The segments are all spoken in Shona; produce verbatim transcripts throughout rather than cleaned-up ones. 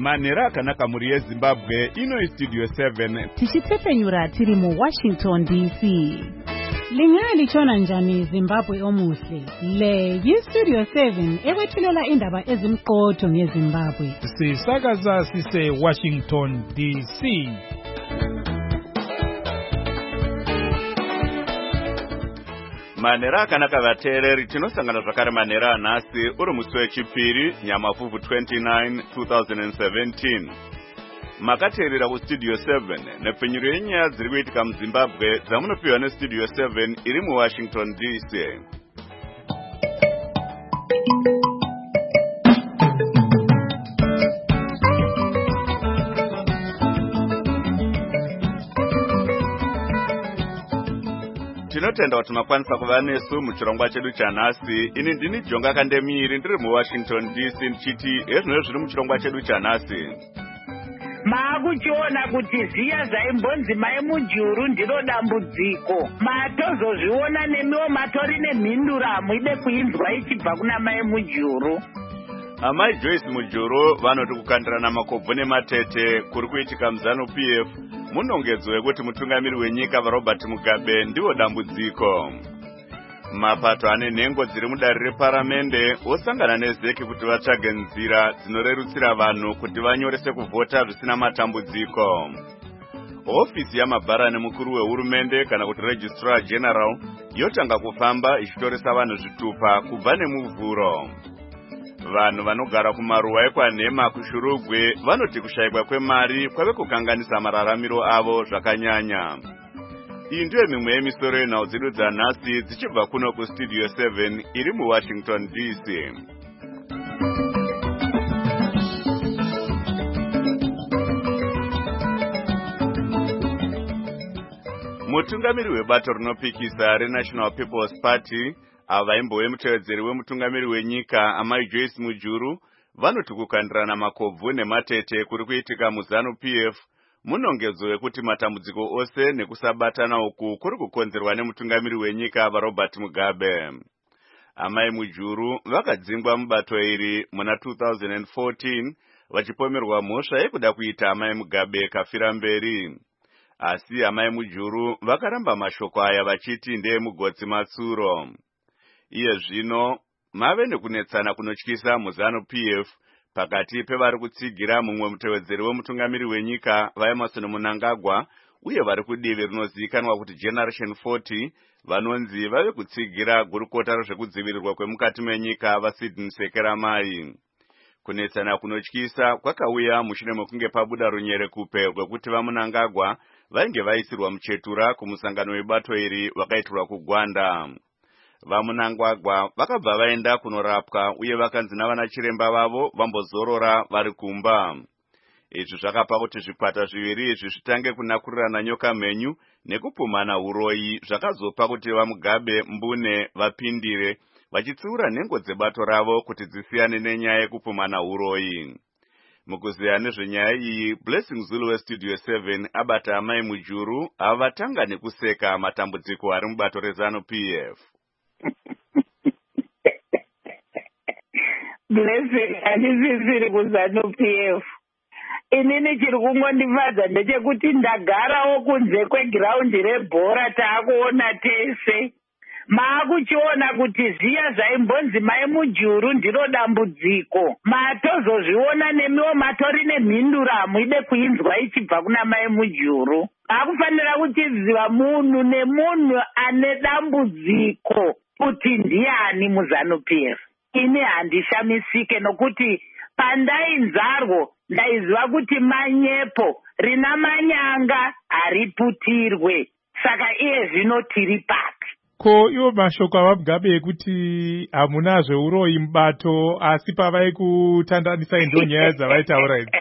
Manera akanaka muri yeZimbabwe ino istudio seven. Tichitsepenyura tiri mu Washington D C. Lingaya lichona njani Zimbabwe omuhle. Le yistudio seven ekwethulela indaba ezimqotho ngeZimbabwe. Sisakaza sise Washington D C. Manera akanaka vateereri tinosangana zvakare manera anhasi uri musi wechipiri nyamavhuvhu twenty-nine twenty seventeen. Makateerera kustudio seven nepfenyuro yenyaya dziri kuitika muZimbabwe dzamunopiwa nestudio seven iri muWashington D C. Tinotenda kuti makwanisa kuva nesu muchirongwa chedu chanhasi. Ini ndini Jonga Kandemiri ndiri muWashington D C ndichiti ezvino zviri muchirongwa chedu chanhasi. Maakuchiona kuti ziya zvaimbonzi mai mujuru ndiro dambudziko. Matozozviona nemiwo matori nemhindura muide kuinzwa ichibva kuna mai mujuru. Amai Joyce Mujuru vanoti kukandirana makobvu nematete kuri kuitika muZanu P F munongedzo wekuti mutungamiri wenyika vaRobert Mugabe ndiwo dambudziko. Mapato ane nhengo dziri mudare reparamende osangana nezeki kuti vatsvage nzira dzinorerutsira vanhu kuti vanyorese kuvhota zvisina matambudziko. Ofisi yamabharani mukuru wehurumende kana kuti Registrar General yotanga kufamba ichitoresa vanhu zvitupa kubva nemuvhuro. Vanhu vanogara kumaruwa ekwaNhema kuShurugwe vanoti kushayikwa kwemari kwave kukanganisa mararamiro avo zvakanyanya. Iyi ndiyo mimwe yemisoro yenhau dzedu dzanhasi dzichibva kuno kustudio seven iri muWashington D C. Mutungamiri webato rinopikisa reNational People's Party avaimbove mutevedzeri wemutungamiri wenyika amai Joyce Mujuru vanoti kukandirana makobvu nematete kuri kuitika muZanu P F munongedzo wekuti matambudziko ose nekusabatana uku kuri kukonzerwa nemutungamiri wenyika vaRobert Mugabe. Amai Mujuru vakadzingwa mubato iri muna two thousand fourteen vachipomerwa mhosva yekuda kuita amai Mugabe kafira mberi. Asi amai Mujuru vakaramba mashoko aya vachiti ndeemugotsi matsuro. Iye zvino mave nekunetsana kunotyisa muZanu P F pakati pevari kutsigira mumwe mutevedzeri wemutungamiri wenyika vaEmerson Mnangagwa uye vari kudivi rinozivikanwa kuti Generation forty vanonzi vave kutsigira gurukota rezvekudzivirirwa kwemukati menyika vaSydney Sekeramai. Kunetsana kunotyisa kwakauya mushure mekunge pabuda runyerekupe rwekuti vaMnangagwa vainge vaisirwa muchetura kumusangano webato iri vakaitirwa kuGwanda. VaMnangagwa vakabva vaenda kunorapwa uye vakanzi navana chiremba vavo vambozorora vari kumba. Izvi zvakapa kuti zvikwata zviviri izvi zvitange kunakurirana nyoka mhenyu nekupumana uroyi zvakazopa kuti vaMugabe mbune vapindire vachitsiura nhengo dzebato ravo kuti dzisiyane nenyaya yekupumana uroyi. Mukuziya nezvenyaya iyi, Blessing Zulu westudio seven abata amai Mujuru avatanga nekuseka matambudziko ari mubato reZanu P F. Blessing handisisiri kuZanu P F. Inini chiri kungondifadza ndechekuti ndagarawo kunze kwegiraundi rebhora taakuona tese. Maakuchiona kuti ziya zvaimbonzi mai Mujuru ndiro dambudziko. Matozozviona nemiwo matori nemhindura muide kuinzwa ichibva kuna mai Mujuru. Akufanira kuchiziva munhu nemunhu ane dambudziko kuti ndiani muZanu P F. Ini handishamisike nokuti pandainzarwo ndaiziva kuti manyepo rina manyanga hariputirwe. Saka iye zvino tiri pati. Ko iwo mashoko avaMugabe ekuti hamuna zveuroyi mubato asi pavai kutandanisa ndo nyaya dzavaitaura idzi.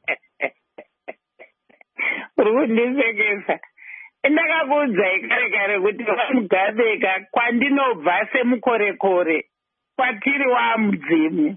Uri kundisekesa. Ndakakuudzai kare kare kuti vaMugabe kwandinobva semukorekore kwatiri wamudzimu.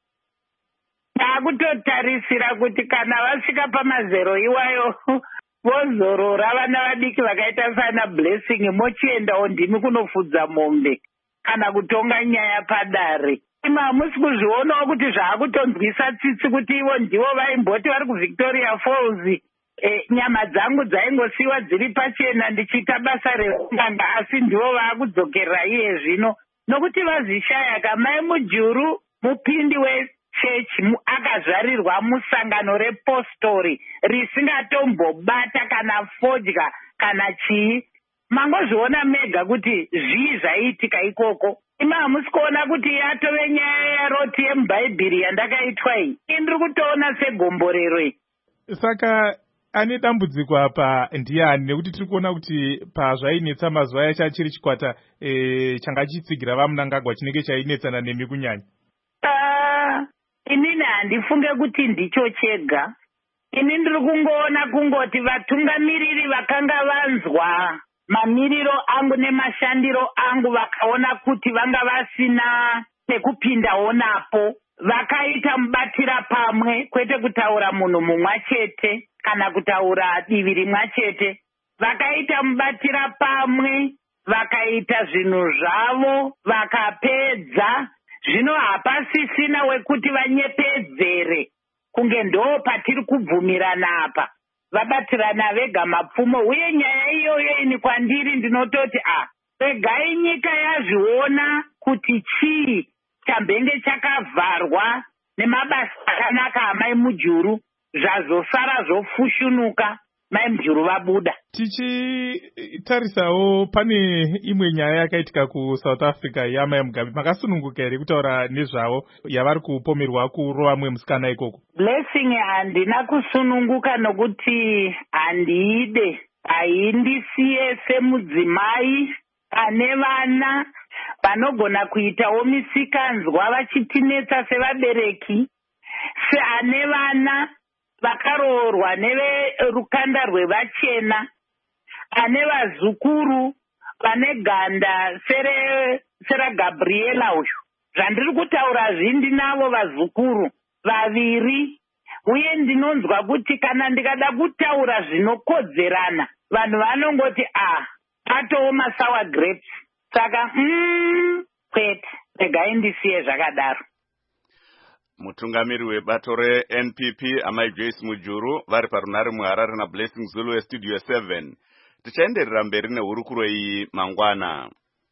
Taakutotarisira kuti kana vasvika pamazero iwayo vozorora vana vadiki vakaita sana Blessing mochiendawo ndimi kunofudza mombe kana kutonga nyaya padare. imi hamusi kuzvionawo kuti zvaakutonzwisa tsitsi kuti ivo ndivo vaimboti vari kuVictoria Falls. E, nyama dzangu dzaingosiyiwa dziri pachena ndichiita basa reunganga, asi ndivo vaakudzokerera iye zvino nokuti vazishaya. Kamai Mujuru mupindi wechechi akazvarirwa musangano repostori risingatombobata kana fodya kana chii. Mangozviona mega kuti zvii zvaiitika ikoko. Ima hamusi kuona kuti yatove nyaya yaroti yemubhaibheri yandakaitwa iyi. Indiri kutoona segomborero iyi. Saka ane dambudziko apa ndiani, nekuti tiri kuona kuti pazvainetsa mazuva aya chachiri chikwata e, changa chitsigira vaMnangagwa chinenge chainetsana nemi kunyanya. Uh, inini handifunge kuti ndicho chega. Ini ndiri kungoona kungoti vatungamiriri vakanga vanzwa mamiriro angu nemashandiro angu vakaona kuti vanga vasina pekupindawo napo, vakaita mubatira pamwe, kwete kutaura munhu mumwe chete kana kutaura divi rimwe chete. Vakaita mubatira pamwe, vakaita zvinhu zvavo, vakapedza. Zvino hapasisina wekuti vanyepedzere kunge ndo patiri kubvumirana apa, vabatirana vega mapfumo. Uye nyaya iyoyo ini kwandiri ndinototi ah, regai nyika yazviona kuti chii chambenge chakavharwa nemabasa akanaka amai Mujuru zvazosara zvofushunuka, mai Mujuru vabuda. Tichitarisawo pane imwe nyaya yakaitika kuSouth Africa yamai Mugabe, makasununguka here kutaura nezvavo yavari kupomerwa kurova mwe musikana ikoko? Blessing, handina kusununguka nokuti handiide. Haindisiye semudzimai ane vana vanogona kuitawo misikanzwa vachitinetsa sevabereki, seane vana vakaroorwa neverukanda rwevachena, ane vazukuru vane ganda sere sera Gabriela uyu. Zvandiri kutaura zvindinavo vazukuru vaviri, uye ndinonzwa kuti kana ndikada kutaura zvinokodzerana vanhu vanongoti ah, atowo masour grapes. Saka mm, kwete, regai ndisiye zvakadaro. Mutungamiri webato reN P P amai Joyce Mujuru vari parunare muHarare naBlessing Zulu weStudio seven. Tichaenderera mberi nehurukuro iyi mangwana.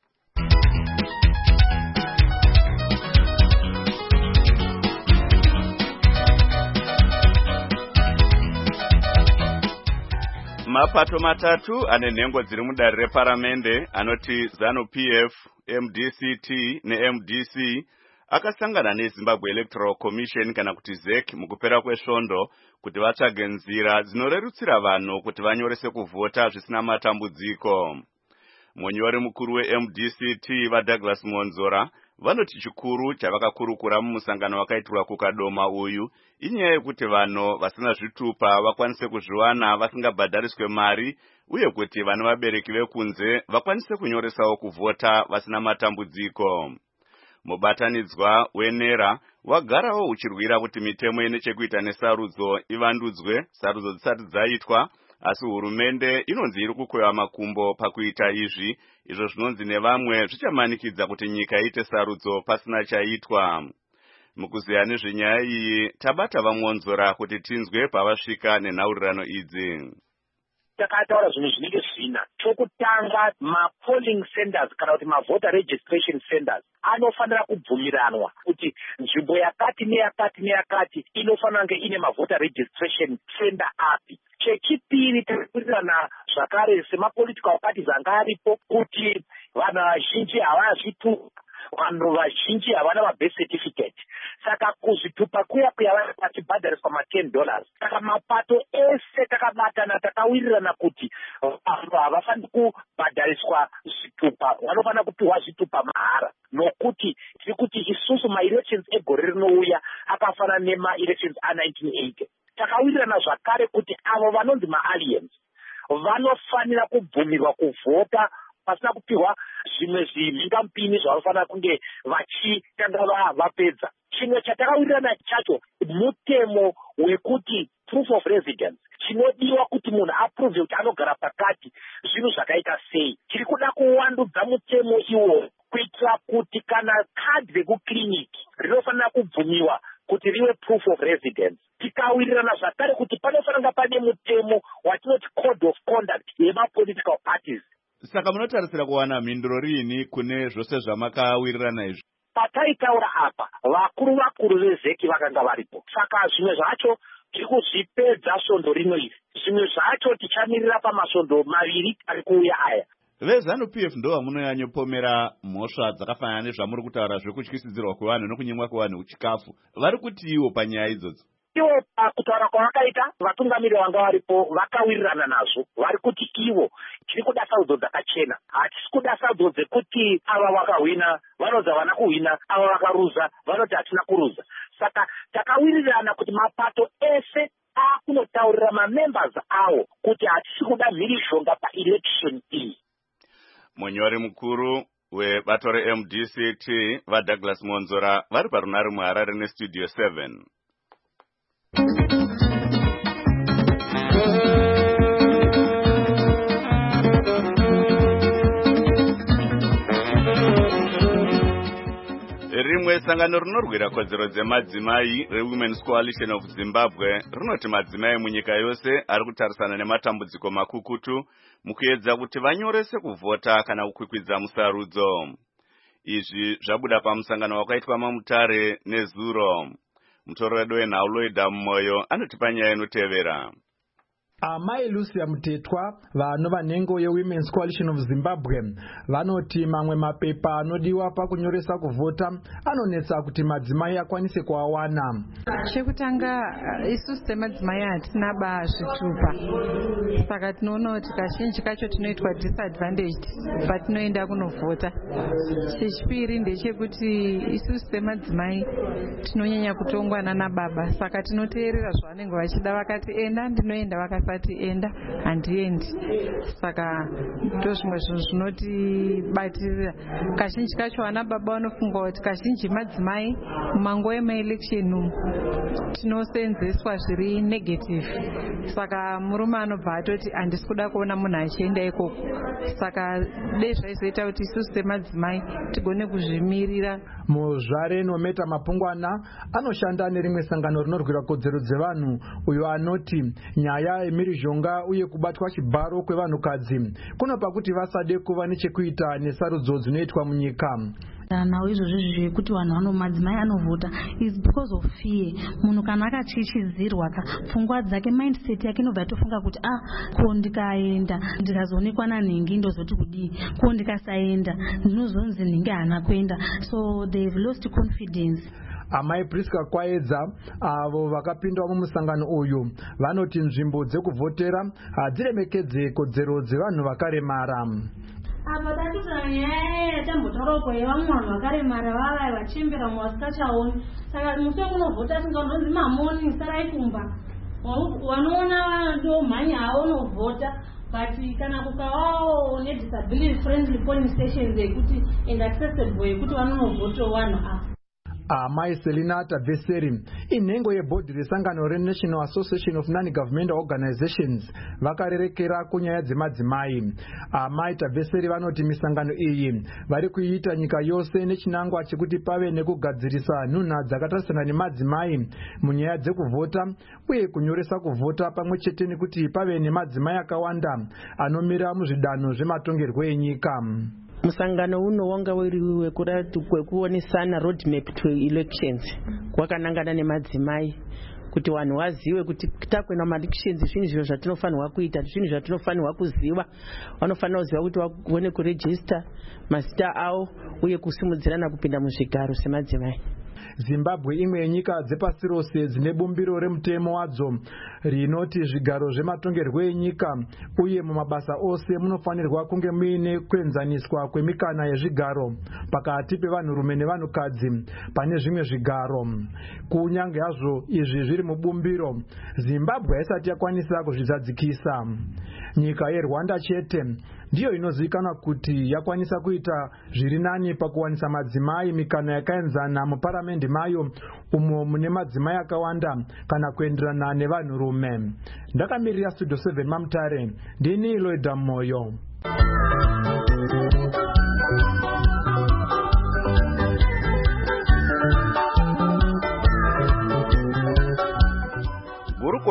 Mapato matatu ane nhengo dziri mudare reparamende anoti ZANU-P F, M D C T neM D C akasangana neZimbabwe Electoral Commission kana kuti Z E C mukupera kwesvondo kuti vatsvage nzira dzinorerutsira vanhu kuti vanyorese kuvhota zvisina matambudziko. Munyori mukuru weM D C T vaDouglas Monzora vanoti chikuru chavakakurukura mumusangano wakaitirwa kuKadoma uyu inyaya yekuti vanhu vasina zvitupa vakwanise kuzviwana vasingabhadhariswe mari, uye kuti vana vabereki vekunze vakwanise kunyoresawo kuvhota vasina matambudziko. Mubatanidzwa wenera wagarawo uchirwira kuti mitemo ine chekuita nesarudzo ivandudzwe sarudzo dzisati dzaitwa, asi hurumende inonzi iri kukweva makumbo pakuita izvi, izvo zvinonzi nevamwe zvichamanikidza kuti nyika iite sarudzo pasina chaitwa. Mukuziya nezvenyaya iyi tabata vaMonzora kuti tinzwe pavasvika nenhaurirano idzi. Takataura zvinhu zvinenge zvina. Chokutanga, ma-polling centers kana kuti ma-voter registration centers anofanira kubvumiranwa kuti nzvimbo yakati neyakati neyakati inofanira kunge ine ma-voter registration center api. Chechipiri, takakurirana zvakare sema-political parties anga aripo kuti vanhu vazhinji havazvitupa, vanhu vazhinji havana ma-birth certificate. Saka kuzvitupa kuya kuya vana vachibhadhariswa ma-ten dollars. Saka mapato ese takabatana takawirirana kuti vanhu havafaniri kubhadhariswa zvitupa, vanofanira kupiwa zvitupa mahara. Nokuti tiri kuti isusu ma-elections egore rinouya akafanana nema-elections a-nineteen eighty. Takawirirana zvakare kuti avo vanonzi ma-aliens vanofanira kubvumirwa kuvhota pasina kupiwa zvimwe zvimhingamupini zvavanofanira kunge vachitanga vapedza. Chimwe chatakawirirana chacho mutemo wekuti proof of residence, chinodiwa kuti munhu apruve kuti anogara pakati, zvinhu zvakaita sei. Tiri kuda kuwandudza mutemo iwo kuitira kuti kana kadhi rekukiriniki rabvumiwa kuti riwe proof of residence. Tikawirirana zvakare kuti panofanira pane mutemo watinoti code of conduct yemapolitical parties. Saka munotarisira kuwana mhinduro riini kune zvose zvamakawirirana izvi? Pataitaura apa vakuru vakuru vezeki vakanga varipo. Saka zvimwe zvacho tiri kuzvipedza svondo rimwe iri, zvimwe zvacho tichamirira pamasvondo maviri ari kuuya aya. VeZANU-P F ndo vamunonyanyopomera mhosva dzakafanana nezvamuri kutaura zvekutyisidzirwa kwevanhu nokunyimwa kwevanhu chikafu. Vari kuti iwo panyaya idzodzo? Ivo pakutaura kwavakaita vatungamiri vanga varipo vakawirirana nazvo. Vari kuti ivo tiri kuda sarudzo dzakachena, hatisi kuda sarudzo dzekuti ava vakahwina vanodzi havana kuhwina, ava vakaruza vanoti hatina kuruza. Saka takawirirana kuti mapato ese akunotaurira mamembers awo kuti hatisi kuda mhirizhonga paelection iyi. Munyori mukuru webato re-M D C T vaDouglas Monzora vari parunare muHarare neStudio seven. Rimwe sangano rinorwira kodzero dzemadzimai reWomen's Coalition of Zimbabwe rinoti madzimai munyika yose ari kutarisana nematambudziko makukutu mukuedza kuti vanyorese kuvhota kana kukwikwidza musarudzo. Izvi zvabuda pamusangano wakaitwa maMutare neZuro. Mutoredo wenhau Loida Moyo anotipa nyaya inotevera. Amai Lucia Mutetwa vanova nhengo yeWomen's Coalition of Zimbabwe vanoti mamwe mapepa anodiwa pakunyoresa kuvhota anonetsa kuti madzimai akwanise kuawana. Chekutanga isusu semadzimai hatina baa zvitupa, saka tinoona kuti kazhinji kacho tinoitwa disadvantaged patinoenda kunovhota. Chechipiri ndechekuti isusu semadzimai tinonyanya kutongwa nana baba, saka tinoteerera zvavanenge vachida, vakati enda ndinoenda, vakasati enda handiendi. Saka ndozvimwe zvinhu zvinotibatirira. Kazhinji kacho vana baba vanofunga kuti kazhinji madzimai mumango emaelection umu tinosenzeswa zviri negative, saka murume anobva atoti handisi kuda kuona munhu achienda ikoko. Saka dei zvaizoita kuti isusu semadzimai tigone kuzvimirira. Muzvare Nometa Mapungwana anoshanda nerimwe sangano rinorwira kodzero dzevanhu uyo anoti nyaya yemhirizhonga uye kubatwa chibharo kwevanhukadzi kunopa kuti vasade kuva nechekuita nesarudzo dzinoitwa munyika. Nawo izvozvo zvekuti vanhu vano madzimai anovhota is because of fear. Munhu kana akachichizirwa pfungwa dzake mindset yake inobva tofunga kuti ah ko ndikaenda ndikazoonekwa nanhingi ndozoti kudii, ko ndikasaenda ndinozonzi nhingi hana kuenda, so they've lost confidence. Amai Priska Kwaedza avo vakapinda mumusangano uyu vanoti nzvimbo dzekuvhotera hadziremekedze kodzero dzevanhu vakaremara. Apa tatita nyaya yatambotaurako yevamwe vanhu vakaremara vava vachembera mwasingachaoni. Saka muswe kunovhota singandonzi mamoni sarai kumba. Wanoona ndo mhanya havo unovhota, but kana kukavawo nedisability friendly polling stations ekuti and accessible ekuti vanonovhota vanhu ava. Amai Selina Taveseri inhengo yebhodhi resangano reNational Association of Non-Governmental Organizations vakarerekera kunyaya dzemadzimai. Amai Taveseri vanoti misangano iyi vari kuiita nyika yose nechinangwa chekuti pave nekugadzirisa nhunha dzakatarisana nemadzimai munyaya dzekuvhota uye kunyoresa kuvhota, pamwe chete nekuti pave nemadzimai akawanda anomira muzvidanho zvematongerwo enyika. Musangano uno wanga uri wekuonesana roadmap to elections kwakanangana nemadzimai kuti vanhu vazive kuti takwena ma-elections zvinhu zviro zvatinofanirwa kuita, zvinhu zvatinofanirwa kuziva. Vanofanira kuziva kuti vagone kuregister mazita avo uye kusimudzirana kupinda muzvigaro semadzimai. Zimbabwe imwe yenyika dzepasi rose dzine bumbiro remutemo wadzo rinoti zvigaro zvematongerwo enyika uye mumabasa ose munofanirwa kunge muine kuenzaniswa kwemikana yezvigaro pakati pevanhurume nevanhukadzi pane zvimwe zvigaro. Kunyange hazvo izvi zviri mubumbiro, Zimbabwe haisati yakwanisa kuzvidzadzikisa. Nyika yeRwanda chete ndiyo inozivikanwa kuti yakwanisa kuita zviri nani pakuwanisa madzimai mikana yakaenzana muparamendi mayo umo mune madzimai akawanda kana kuenderana nevanhurume. Ndakamirira Studio seven maMutare, ndini Loida Moyo.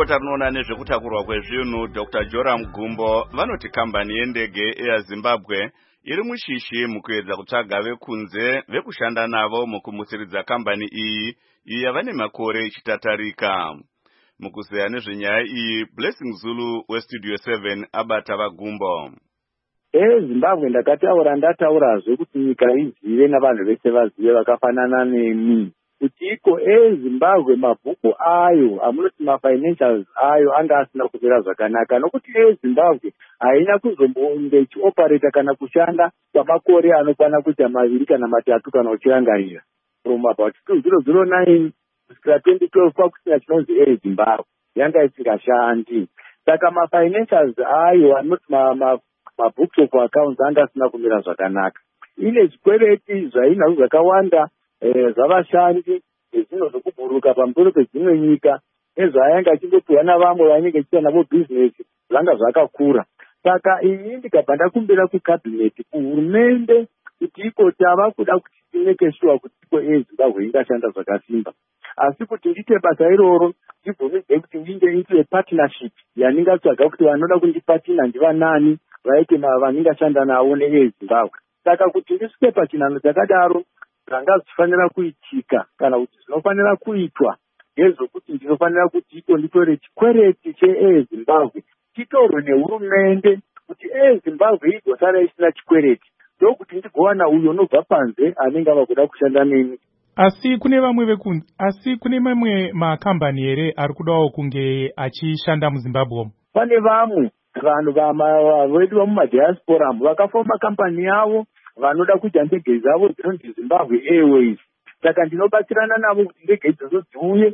gurukota rinoona nezvekutakurwa kwezvinhu Doctor Joram Gumbo vanoti kambani yendege Air Zimbabwe iri mushishi mukuedza kutsvaga vekunze vekushanda navo mukumusiridza kambani iyi iyi yava nemakore ichitatarika. Mukuzeya nezvenyaya iyi Blessing Zulu weStudio seven abata vaGumbo. eZimbabwe ndakataura ndataurazve kuti nyika izive navanhu vese vazive vakafanana nemi kuti iko eZimbabwe mabhuku ayo amunoti mafinancials ayo anga asina kumira zvakanaka nokuti eZimbabwe haina kuzombonge ichioperata kana kushanda kwamakore anokwana kuita maviri kana matatu kana uchirangarira from about two thousand nine kusvika twenty twelve pakusina chinonzi eZimbabwe yanga isingashandi saka mafinancials ayo anoti mabooks of accounts anga asina kumira zvakanaka. Ine zvikwereti zvainazvo zvakawanda zvavashandi nezvino zvokubhuruka pamusoro pedzimwe nyika nezvaayanga achingopiwa navamwe vanenge achiita navo bhizinesi zvanga zvakakura. Saka ini ndikabva ndakumbira kukabhineti kuhurumende kuti iko tava kuda kuti tineke shuwa kuti iko eZimbabwe ingashanda zvakasimba, asi kuti ndiite basa iroro ndibvumidze kuti ndinge iite partnership yaningatsvaga kuti vanoda kundipatina ndivanani vaite vaningashanda navo neeZimbabwe. Saka kuti ndisvike pachinhano chakadaro zvanga zvichifanira kuitika kana kuti zvinofanira kuitwa ngezvokuti ndinofanira kuti iko nditore chikwereti cheeZimbabwe titorwe nehurumende kuti eZimbabwe igosara isina chikwereti ndokuti ndigowana uyo unobva panze anenge ava kuda kushanda neni. Asi kune vamwe vekunze, asi kune mamwe makambani here ari kudawo kunge achishanda muZimbabwe? Pane vamwe vanhu vedu vamumadiaspora vakafamba makambani yavo vanoda kuita ndege dzavo dzinonzi Zimbabwe Airways. Saka ndinobatsirana navo kuti ndege idzodzo dziuye.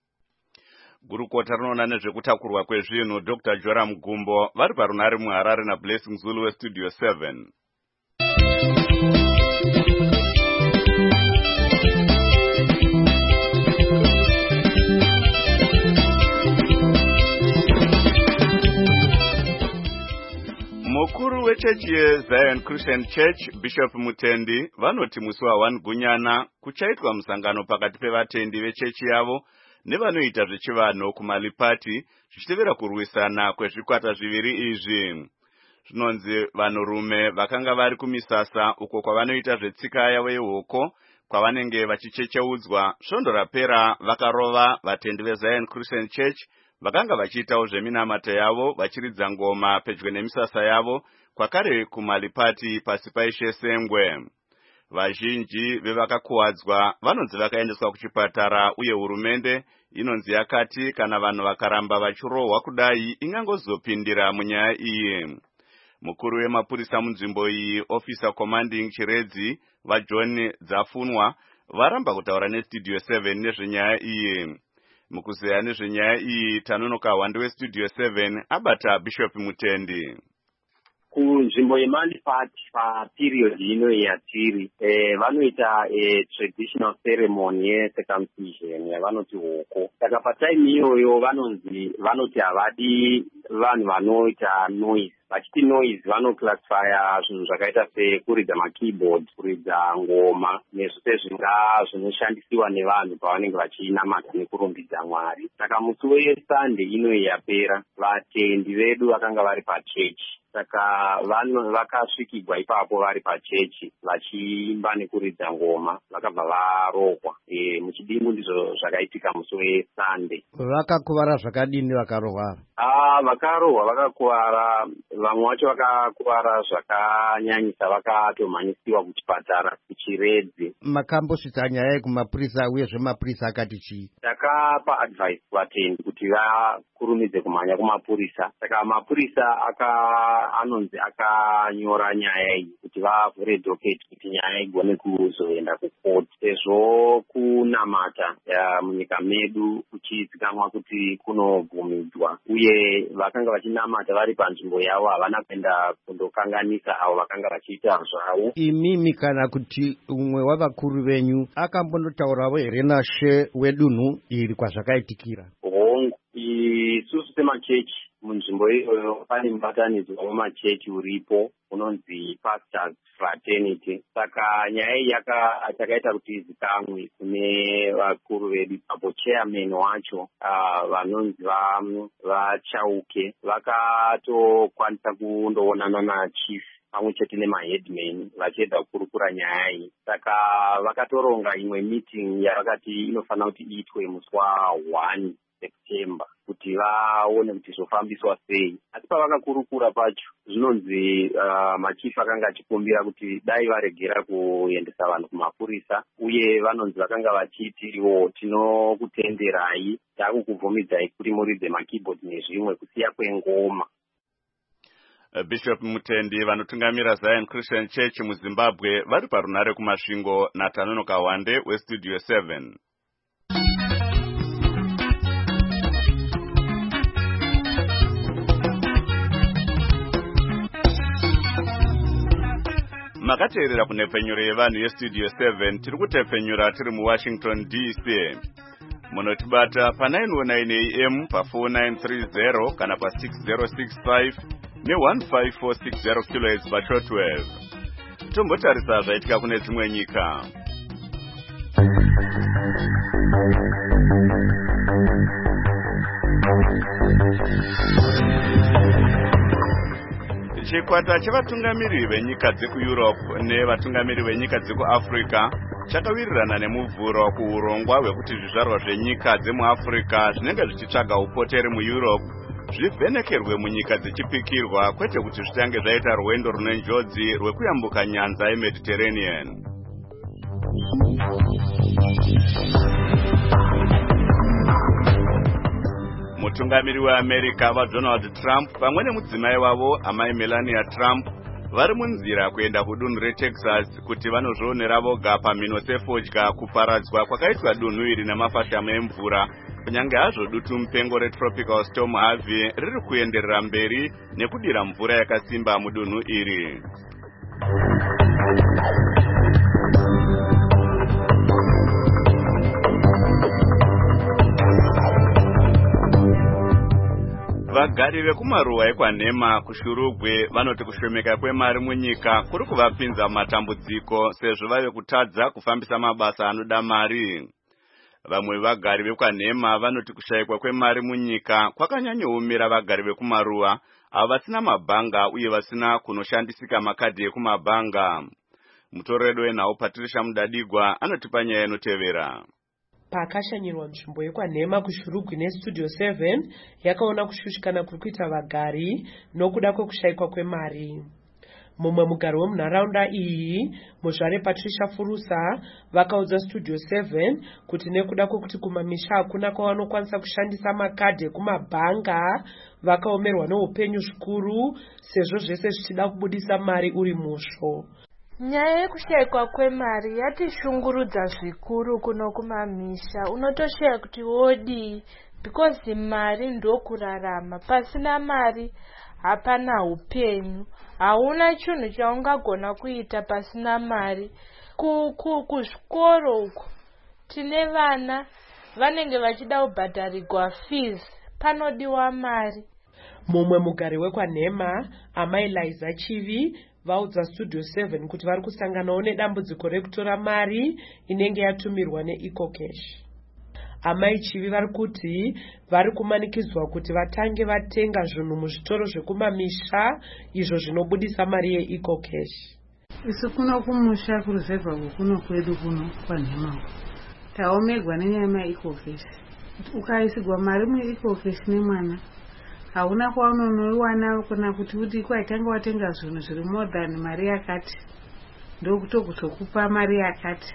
Gurukota rinoona nezvekutakurwa kwezvinhu Doctor Joram Gumbo vari parunare muHarare naBlessing Zulu weStudio seven. Mukuru wechechi yeZion Christian Church Bishop Mutendi vanoti musi wa Gunyana kuchaitwa musangano pakati pevatendi vechechi yavo nevanoita zvechivanhu kuMalipati zvichitevera kurwisana kwezvikwata zviviri izvi. Zvinonzi vanhurume vakanga vari kumisasa uko kwavanoita zvetsika yavo yehoko kwavanenge vachichecheudzwa svondo rapera vakarova vatendi veZion Christian Church vakanga vachiitawo zveminamata yavo vachiridza ngoma pedyo nemisasa yavo kwakare kuMalipati pasi paishe Sengwe. Vazhinji vevakakuwadzwa vanonzi vakaendeswa kuchipatara uye hurumende inonzi yakati kana vanhu vakaramba vachirohwa kudai ingangozopindira munyaya iyi. Mukuru wemapurisa munzvimbo iyi Officer Commanding Chiredzi vaJohn Dzafunwa varamba kutaura neStudio seven nezvenyaya iyi. Mukuzeya nezvenyaya iyi tanonoka wande weStudio seven abata Bishop Mutendi. Kunzvimbo yeMalipati paperiod ino yatiri eh, vanoita eh, traditional ceremony yecircumcision yavanoti hoko. Saka patime iyoyo vanonzi vanoti havadi vanhu vanoita noise. Vachiti noise vanoclassifya zvinhu zvakaita sekuridza makeyboard, kuridza ngoma nezvose zvinga zvinoshandisiwa nevanhu pavanenge vachinamata nekurumbidza Mwari. Saka musi weSunday ino yapera vatendi vedu vakanga vari pachechi. Saka vanhu vakasvikigwa ipapo vari pachechi vachiimba nekuridza ngoma vakabva varokwa. E, muchidimbu ndizvo zvakaitika musi weSunday. Vakakuvara zvakadini vakarohwa? Ah, vakarohwa vakakuvara, vamwe vacho vakakuvara zvakanyanyisa vakatomhanyisiwa kuchipatara kuChiredzi. Makambosvitsa nyaya kumapurisa uye zvemapurisa akati chii? Takapa advice vatendi kuti vakurumidze kumhanya kumapurisa. Saka mapurisa aka anonzi akanyora nyaya iyi kuti vavhure docket kuti nyaya igone kuzoenda kucourt. Sezvo kunamata munyika medu kuchizikanwa kuti kunobvumidzwa uye vakanga vachinamata vari panzvimbo yavo havana kuenda kundokanganisa avo vakanga vachiita zvavo. Imimi kana kuti umwe wavakuru venyu akambondotaurawo here nashe wedunhu iri kwazvakaitikira? Hongu isusu isu semachechi munzvimbo iyoyo pane mubatanidzwa wemachechi uripo unonzi Pastors Fraternity. Saka nyaya iyi yakaita kuti izikamwe kune vakuru vedu. Apo chairman wacho vanonzi vaChauke vakatokwanisa kundoonana nachief pamwe chete nemaheadman vachiedza kukurukura nyaya iyi. Saka vakatoronga imwe meeting yavakati inofanira kuti iitwe musi wa1 September kuti vaone kuti zvofambiswa sei. Asi pavakakurukura pacho zvinonzi uh, machifu akanga achikumbira kuti dai varegera kuendesa vanhu kumapurisa, uye vanonzi vakanga vachiti ivo tinokutenderai, takukubvumidzai kuti muridze makeyboard nezvimwe kusiya kwengoma. Bishop Mutendi vanotungamira Zion Christian Church muZimbabwe vari parunare kumasvingo naTanono Kawande weStudio seven. Makateerera kunepfenyuro yevanhu yeStudio seven tiri kutepfenyura tiri muWashington D C. Munotibata pa nine oh nine A M pa four nine three zero kana pa six zero six five ne one five four six zero kilohertz pa shortwave. Tombotarisa zvaitika kune dzimwe nyika. Chikwata chevatungamiri venyika dzekuEurope nevatungamiri venyika dzekuAfrica chakawirirana nemuvhuro kuurongwa hwekuti zvizvarwa zvenyika dzemuAfrica zvinenge zvichitsvaga upoteri muEurope zvivhenekerwe munyika dzichipikirwa, kwete kuti zvitange zvaita rwendo rune njodzi rwekuyambuka nyanza yeMediterranean. Mutungamiri weAmerica vaDonald Trump pamwe nemudzimai wavo amai Melania Trump vari munzira kuenda kudunhu reTexas kuti vanozvionera voga pamhino sefodya kuparadzwa kwakaitwa dunhu iri namafashamo emvura, kunyange hazvo dutu mupengo retropical storm Harvey riri kuenderera mberi nekudira mvura yakasimba mudunhu iri. Vagari vekumaruwa ekwanhema kuShurugwe vanoti kushomeka kwemari munyika kuri kuvapinza matambudziko sezvo vave kutadza kufambisa mabasa anoda mari. Vamwe vagari vekwanhema vanoti kushayikwa kwemari munyika kwakanyanyoumira vagari vekumaruwa avo vasina mabhanga uye vasina kunoshandisika makadhi ekumabhanga. Mutoredo wenhau Patricia Mudadigwa anotipa nyaya inotevera. Pakashanyirwa nzvimbo yekwanhema kuShurugwe neStudio seven yakaona kushushikana kuri kuita vagari nokuda kwekushayikwa kwemari. Mumwe mugari wemunharaunda iyi, muzvare Patricia Furusa, vakaudza Studio seven kuti nekuda kwekuti kumamisha hakuna kwavanokwanisa kushandisa makadhi ekumabhanga, vakaomerwa neupenyu zvikuru sezvo zvese zvichida kubudisa mari uri musvo. Nyaya yekushayikwa kwemari yatishungurudza zvikuru kuno kumamisha. Unotoshaya kuti wodi because mari ndokurarama. Pasina mari hapana upenyu. Hauna chinhu chaungagona kuita pasina mari. Kuzvikoro uko tine vana vanenge vachida kubhadharirwa fees, panodiwa mari. Mumwe mugari wekwanhema amai Liza Chivi vaudza Studio seven kuti vari kusanganawo nedambudziko rekutora mari inenge yatumirwa neEcocash. Amai Chivi vari kuti vari kumanikidzwa kuti vatange vatenga zvinhu muzvitoro zvekumamisha izvo zvinobudisa mari yeEcocash. Isu kuno kumusha kuruzevha kuno kwedu kuno kwanhema taomerwa nenyama yeEcocash. Ukaisigwa mari muEcocash nemwana hauna kwaunonoiwana kana kuti kuti kwaitanga watenga zvinhu zviri more than mari yakati ndokutokuzokupa mari yakati.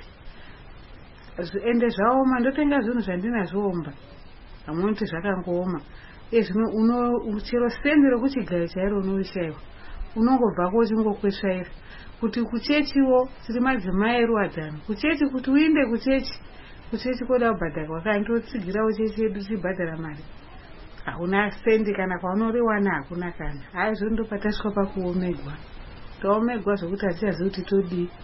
Ende zvaoma ndotenga zvinhu zvandinazvoomba hamunoti zvakangooma. Ezvino uno chero sendi rokuchigaro chairo unoishayiwa unongobvako uchingokwesvaira kuti kuchechiwo tiri madzimai eruwadzano kuchechi kuti uinde kuchechi kuchechi koda kubhadhara wakandotsigira uchechi yedu tichibhadhara mari hauna sendi kana kwaunoriwana hakuna kana. Haizvo ndopatasvika pakuomegwa taomegwa zvokuti hatichazivi kuti todii.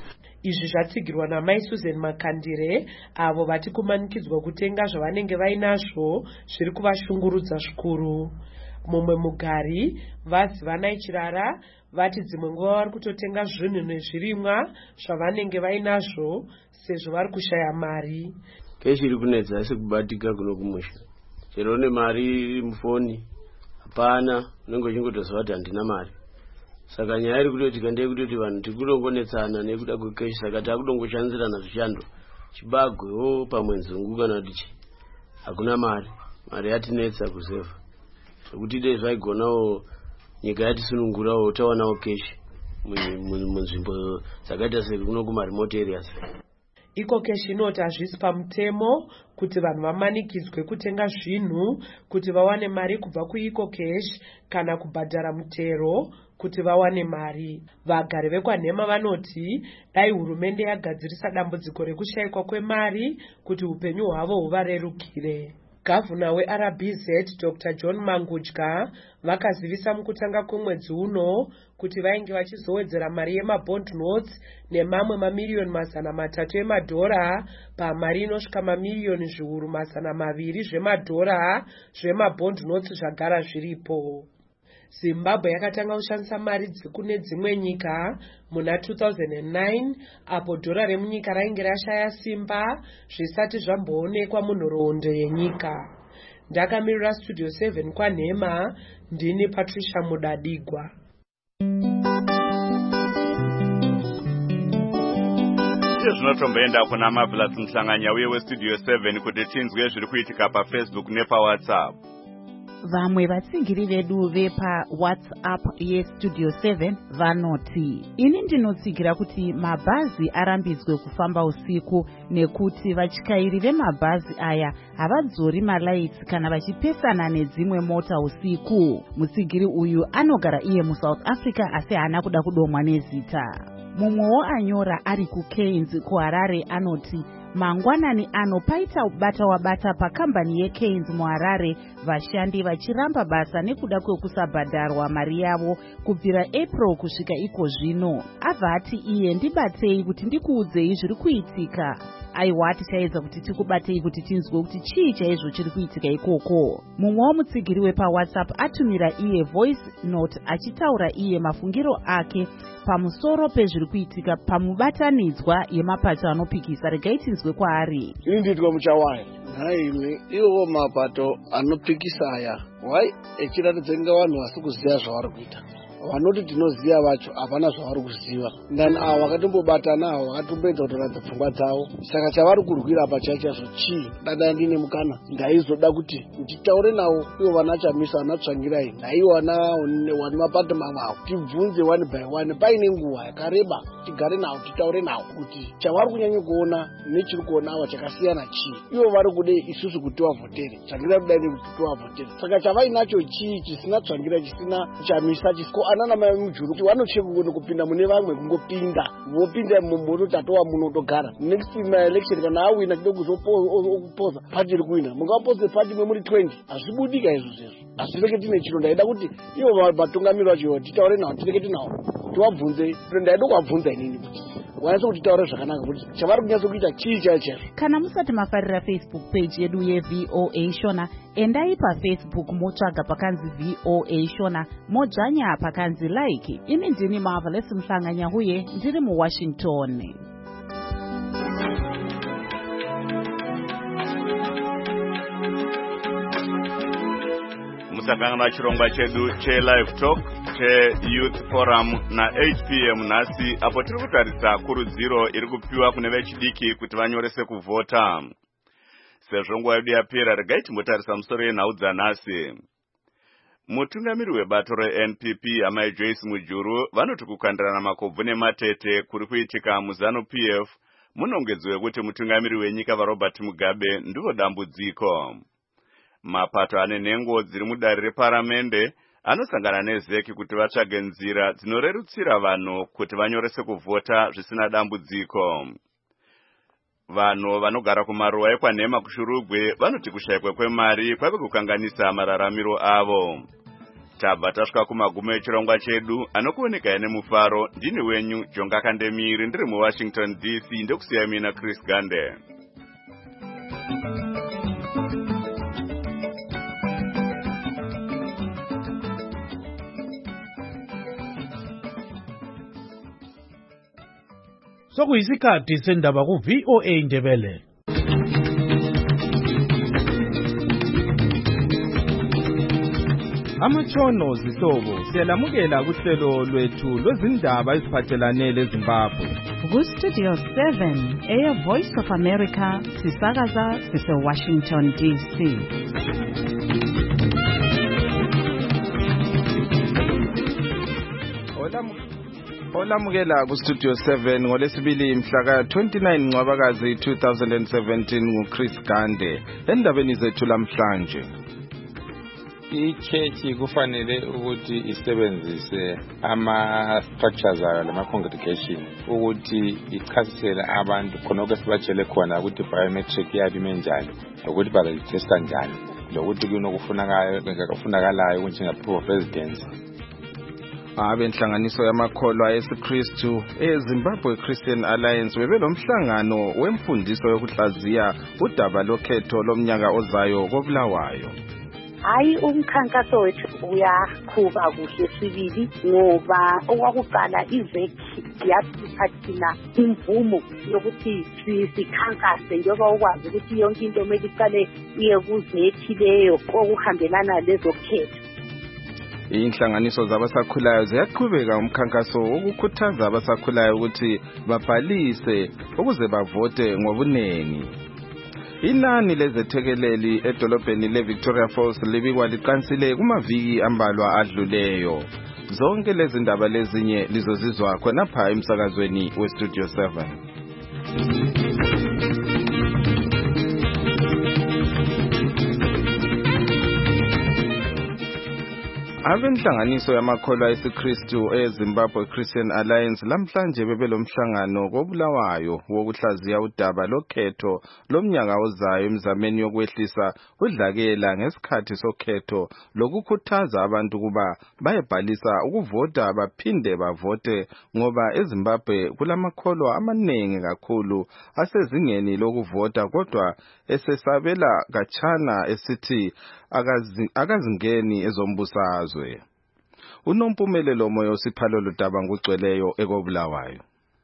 Izvi zvatsigirwa namai Susan Makandire, avo vati kumanikidzwa kutenga zvavanenge vainazvo zviri kuvashungurudza zvikuru. Mumwe mugari vazivanai Chirara vati dzimwe nguva vari kutotenga zvinhu nezvirimwa zvavanenge vainazvo sezvo vari kushaya mari. Keshiri kunedza asi kubatika kuno kumusha. Chero ne mari mufoni hapana, unenge uchingotozwa kuti handina mari. Saka nyaya iri kutoti kandei kutoti vanhu tikunongonetsana nekuda kwekeshi, saka takudongoshanzirana zvishando chibagwewo pamwe nzungu kana kuti chi hakuna mari. Mari yatinetsa kuzeva zvekuti dei zvaigonawo nyika yatisunungurawo tawanawo keshi munzvimbo dzakaita sekuno kumaremote areas. Iko keshi inoti hazvisi pamutemo kuti vanhu vamanikidzwe kutenga zvinhu kuti vawane mari kubva kuiko keshi kana kubhadhara mutero kuti vawane mari. Vagari vekwaNhema vanoti dai hurumende yagadzirisa dambudziko rekushayikwa kwemari kuti upenyu hwavo huvarerukire. Gavana weR B Z Doctor John Mangudya vakazivisa mukutanga kwemwedzi uno kuti vainge vachizowedzera mari yemabond notes nemamwe mamiliyoni mazana matatu emadhora pamari inosvika mamiliyoni zviuru mazana maviri zvemadhora zvemabond notes zvagara zviripo. Zimbabwe yakatanga kushandisa mari kune dzimwe nyika muna two thousand nine apo dhora remunyika rainge rashaya simba zvisati zvamboonekwa munhoroondo yenyika. Ndakamirira Studio seven kwaNhema, ndini Patricia Mudadigwa. Zvinotomboenda kuna Marvelous Mhlanganya uye weStudio seven kuti tinzwe zviri kuitika paFacebook nepaWhatsApp. Vamwe vatsigiri vedu vepa WhatsApp yeStudio seven vanoti, ini ndinotsigira kuti mabhazi arambidzwe kufamba usiku nekuti vatyairi vemabhazi aya havadzori malaitsi kana vachipesana nedzimwe mota usiku. Mutsigiri uyu anogara iye muSouth Africa asi haana kuda kudomwa nezita. Mumwewo anyora ari kuKeynes kuHarare anoti, mangwanani ano paita bata wabata pakambani yeKeynes muHarare, vashandi vachiramba basa nekuda kwekusabhadharwa mari yavo kubvira April kusvika iko zvino. Abva ati iye ndibatei kuti ndikuudzei zviri kuitika. Aiwa tichaedza kuti tikubatei kuti tinzwe kuti chii chaizvo chiri kuitika ikoko. Mumwewo mutsigiri wepa WhatsApp atumira iye voice note achitaura iye mafungiro ake pamusoro pezviri kuitika pamubatanidzwa yemapato anopikisa. Regai tinzwe kwaari. Ini nditwa muchawai. Haimwe iwo mapato anopikisa aya wai echiratidza kunge vanhu vasi kuziva zvavari kuita. Vanoti tinoziva vacho hapana zvavari kuziva. Ndani avo vakatombobatana avo vakatomboedza kutoratidza pfungwa dzavo. Saka chavari kurwira pachaizvo chii? Dada ndine mukana ndaizoda kuti nditaure navo ivo vana Chamisa vana Tsvangirai naivo vana vane mapato mamwe avo tibvunze one by one paine nguva yakareba tigare navo titaure navo kuti chavari kunyanya kuona nechiri kuona ava chakasiyana chii. Ivo vari kude isusu kuti vavhotere, Tsvangirai kudai nekuti vavhotere. Saka chavainacho chii chisina Tsvangirai chisina Chamisa chisiko anana mai mujuru vanocheka kuone kupinda mune vamwe kungopinda vopinda mumoto tatowa munotogara next election kana awina chide kuzopoza pati iri kuwina mungapoze pati mwe muri twenty hazvibudika izvo zvezvo hazvireke tine chiro ndaida kuti ivo vatungamiri vacho titaure navo tireke tinawo tivabvunze ndaida kuvabvunza inini kuti wanyaso kuti taure zvakanaka kuti chavari kunyatso kuita chii chaicho. Kana musati mafarira Facebook page yedu yeV O A Shona, endai paFacebook motsvaga pakanzi V O A Shona, modzvanya pakanzi like. Ini ndini Marvelous Mhlanganya uye ndiri muWashington. Musakangana chirongwa chedu cheLive Talk cheYouth Forum na eight p m nhasi apo tiri kutarisa kurudziro iri kupiwa kune vechidiki kuti vanyorese kuvhota. Sezvo nguva yedu yapera, regai timbotarisa musoro yenhau dzanhasi. Mutungamiri webato reN P P amai Joyce Mujuru vanoti kukandirana makobvu nematete kuri kuitika muZanu P F munongedzwe kuti mutungamiri wenyika vaRobert Mugabe ndivo dambudziko. Mapato ane nhengo dziri mudare reparamende anosangana nezeki kuti vatsvage nzira dzinorerutsira vanhu kuti vanyorese kuvhota zvisina dambudziko. Vanhu vanogara kumaruwa ekwaNhema kuShurugwe vanoti kushayikwa kwemari kwave kukanganisa mararamiro avo. tabva tasvika kumagumo echirongwa chedu anokuoneka nemufaro. Ndini wenyu Jonga Kandemiri ndiri muWashington D C ndokusiya mina Chris Gande. Sokuyisikhathi sendaba ku V O A Ndebele. Amatshono zihlobo siyalamukela kuhlelo lwethu lwezindaba eziphathelane leZimbabwe. Ku Studio seven, Air Voice of America, sisakaza sise Washington D C. Olamukela ku Studio seven ngolesibili mhla twenty-nine Ncwabakazi two thousand seventeen nguChris Gande. Endabeni zethu lamhlanje. I-church kufanele ukuthi isebenzise ama-structures ayo lama-congregation ukuthi ichasisele abantu khonoko sibatshele khona ukuthi biometric yabo imenjani ukuthi bazayitesta njani lokuthi kunokufunakalayo kunjenga-proof of residence. Abenhlanganiso yamakholwa esiKristu eZimbabwe Christian Alliance bebelomhlangano wemfundiso yokuhlaziya udaba lokhetho lomnyaka ozayo koBulawayo. Hayi umkhankaso wethu uyaqhuba kuhle sibili ngoba okwakuqala iveki yapha thina imvumo yokuthi sikhankase njengoba ukwazi ukuthi yonke into kumele iqale iye kuveki leyo okuhambelana lezokhetho. Inhlanganiso zabasakhulayo ziyaqhubeka umkhankaso wokukhuthaza abasakhulayo ukuthi babhalise ukuze bavote ngobunengi. Inani lezethekeleli edolobheni leVictoria Falls libikwa liqansile kumaviki ambalwa adluleyo. Zonke lezi ndaba lezinye lizozizwa khonapha emsakazweni weStudio seven. Abenhlanganiso yamakholwa esiKristu eZimbabwe Christian Alliance lamhlanje bebelomhlangano koBulawayo wokuhlaziya udaba lokhetho lomnyaka ozayo emzameni yokwehlisa udlakela ngesikhathi sokhetho lokukhuthaza abantu kuba bayebhalisa ukuvota baphinde bavote ngoba eZimbabwe kulamakholwa amanengi kakhulu asezingeni lokuvota kodwa esesabela kachana esithi akazingeni ezombusazwe. Unompumelelo moyo siphalo ludaba ngugcweleyo ekoBulawayo.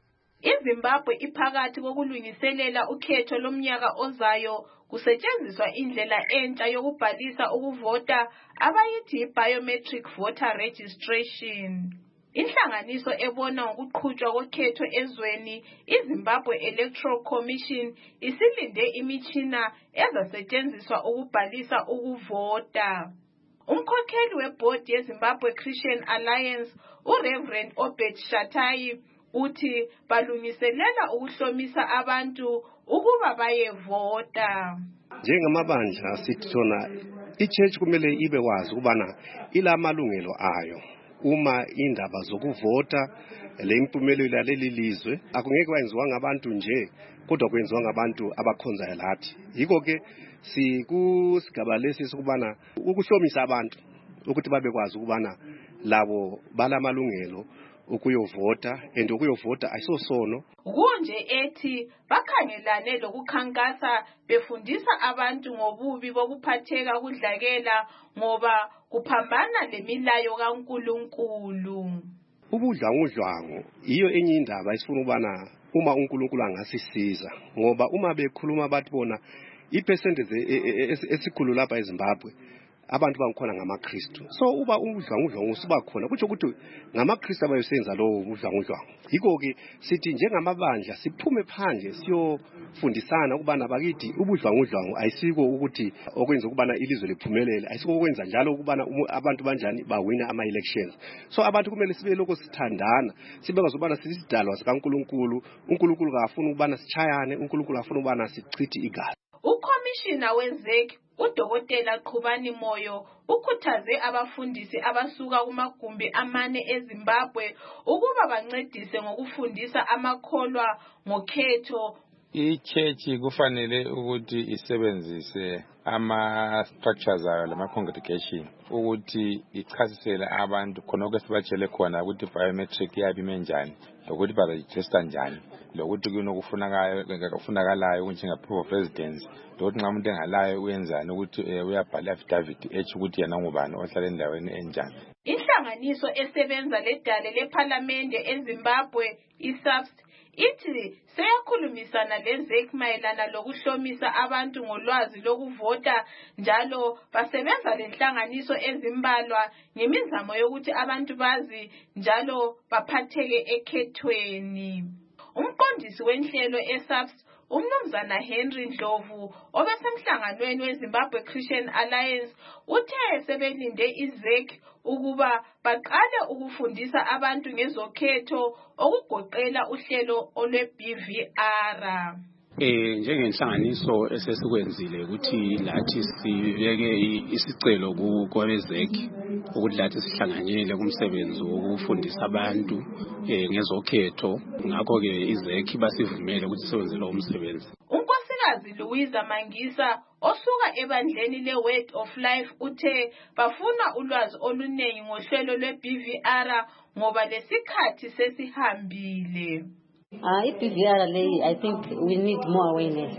iZimbabwe iphakathi kokulungiselela ukhetho lomnyaka ozayo kusetshenziswa indlela entsha yokubhalisa ukuvota abayithi biometric voter registration. Inhlanganiso ebona ngokuqhutshwa kokhetho ezweni iZimbabwe Electoral Commission isilinde imitshina ezasetshenziswa ukubhalisa ukuvota. Umkhokheli webhodi yeZimbabwe Christian Alliance uReverend Obed Shatai uthi balungiselela ukuhlomisa abantu ukuba bayevota. Njengamabandla sithi sona ichurch kumele ibe wazi ukubana ilamalungelo ayo. Uma indaba zokuvota le impumelelo yaleli lizwe akungeke kwenziwa ngabantu nje kodwa kwenziwa ngabantu abakhonzayo lathi. Yiko ke sikusigaba lesi sokubana ukuhlomisa abantu ukuthi babekwazi ukubana labo balamalungelo ukuyovota and ukuyovota ayisosono. Kunje ethi bakhangelane lokukhankasa befundisa abantu ngobubi bokuphatheka kudlakela ngoba kuphambana lemilayo kaNkulunkulu. Ubudlwangudlwangu iyo enye indaba esifuna ubana uma uNkulunkulu angasisiza ngoba uma bekhuluma bathi bona ipercentage esikhulu lapha eZimbabwe abantu bangikhona ngamaKristu. So uba ubudlwangudlwangu siba khona kuthi ukuthi ngamaKristu abayosenza lowo ubudlwangudlwangu. Yiko ke sithi njengamabandla siphume phandle siyofundisana ukubana bakithi ubudlwangudlwangu ayisiko ukuthi okwenza ukubana ilizwe liphumelele, ayisiko okwenza njalo ukubana abantu banjani bawina ama elections. So abantu kumele sibe lokho sithandana, sibekwazi ukubana sisidalwa sikaNkulunkulu. uNkulunkulu akafuna ukubana sichayane, uNkulunkulu afuna ukubana sichithe igazi. Ukhomishina wezeki uDokotela Qhubani Moyo ukhuthaze abafundisi abasuka kumagumbi amane eZimbabwe ukuba bancedise ngokufundisa amakholwa ngokhetho ichurch kufanele ukuthi isebenzise ama structures ayo lama congregation ukuthi ichasisele abantu khonoko sibatshele khona ukuthi biometric yabi menjani lokuthi baregister njani lokuthi kunokufunakalayo kufunakalayo kunjenga proof of residence lokuthi nxa umuntu engalayo uyenzani ukuthi uyabhala affidavit ethi ukuthi yena ngubani ohlala endaweni enjani. Inhlanganiso esebenza ledale leParliament eZimbabwe iSAPS ithi seyakhulumisana leZEC mayelana lokuhlomisa abantu ngolwazi lokuvota njalo basebenza lenhlanganiso ezimbalwa ngemizamo yokuthi abantu bazi njalo baphatheke ekhethweni. Umqondisi wenhlelo eSAPS uMnumzana Henry Ndlovu obesemhlanganweni weZimbabwe Christian Alliance uthe sebelinde iZEC ukuba baqale ukufundisa abantu ngezokhetho okugoqela uhlelo olwe-B V R. Eh njengenhlanganiso esesikwenzile ukuthi lathi sibeke isicelo kuKwezek ukuthi lathi sihlanganyele kumsebenzi wokufundisa abantu eh ngezokhetho ngakho ke iZEC basivumele ukuthi siwenze lo umsebenzi. Unkosikazi Louisa Mangisa osuka ebandleni leWord of Life uthe bafuna ulwazi oluningi ngohlelo lwe-B V R ngoba lesikhathi sesihambile. Ah, i-B V R leyi I think we need more awareness.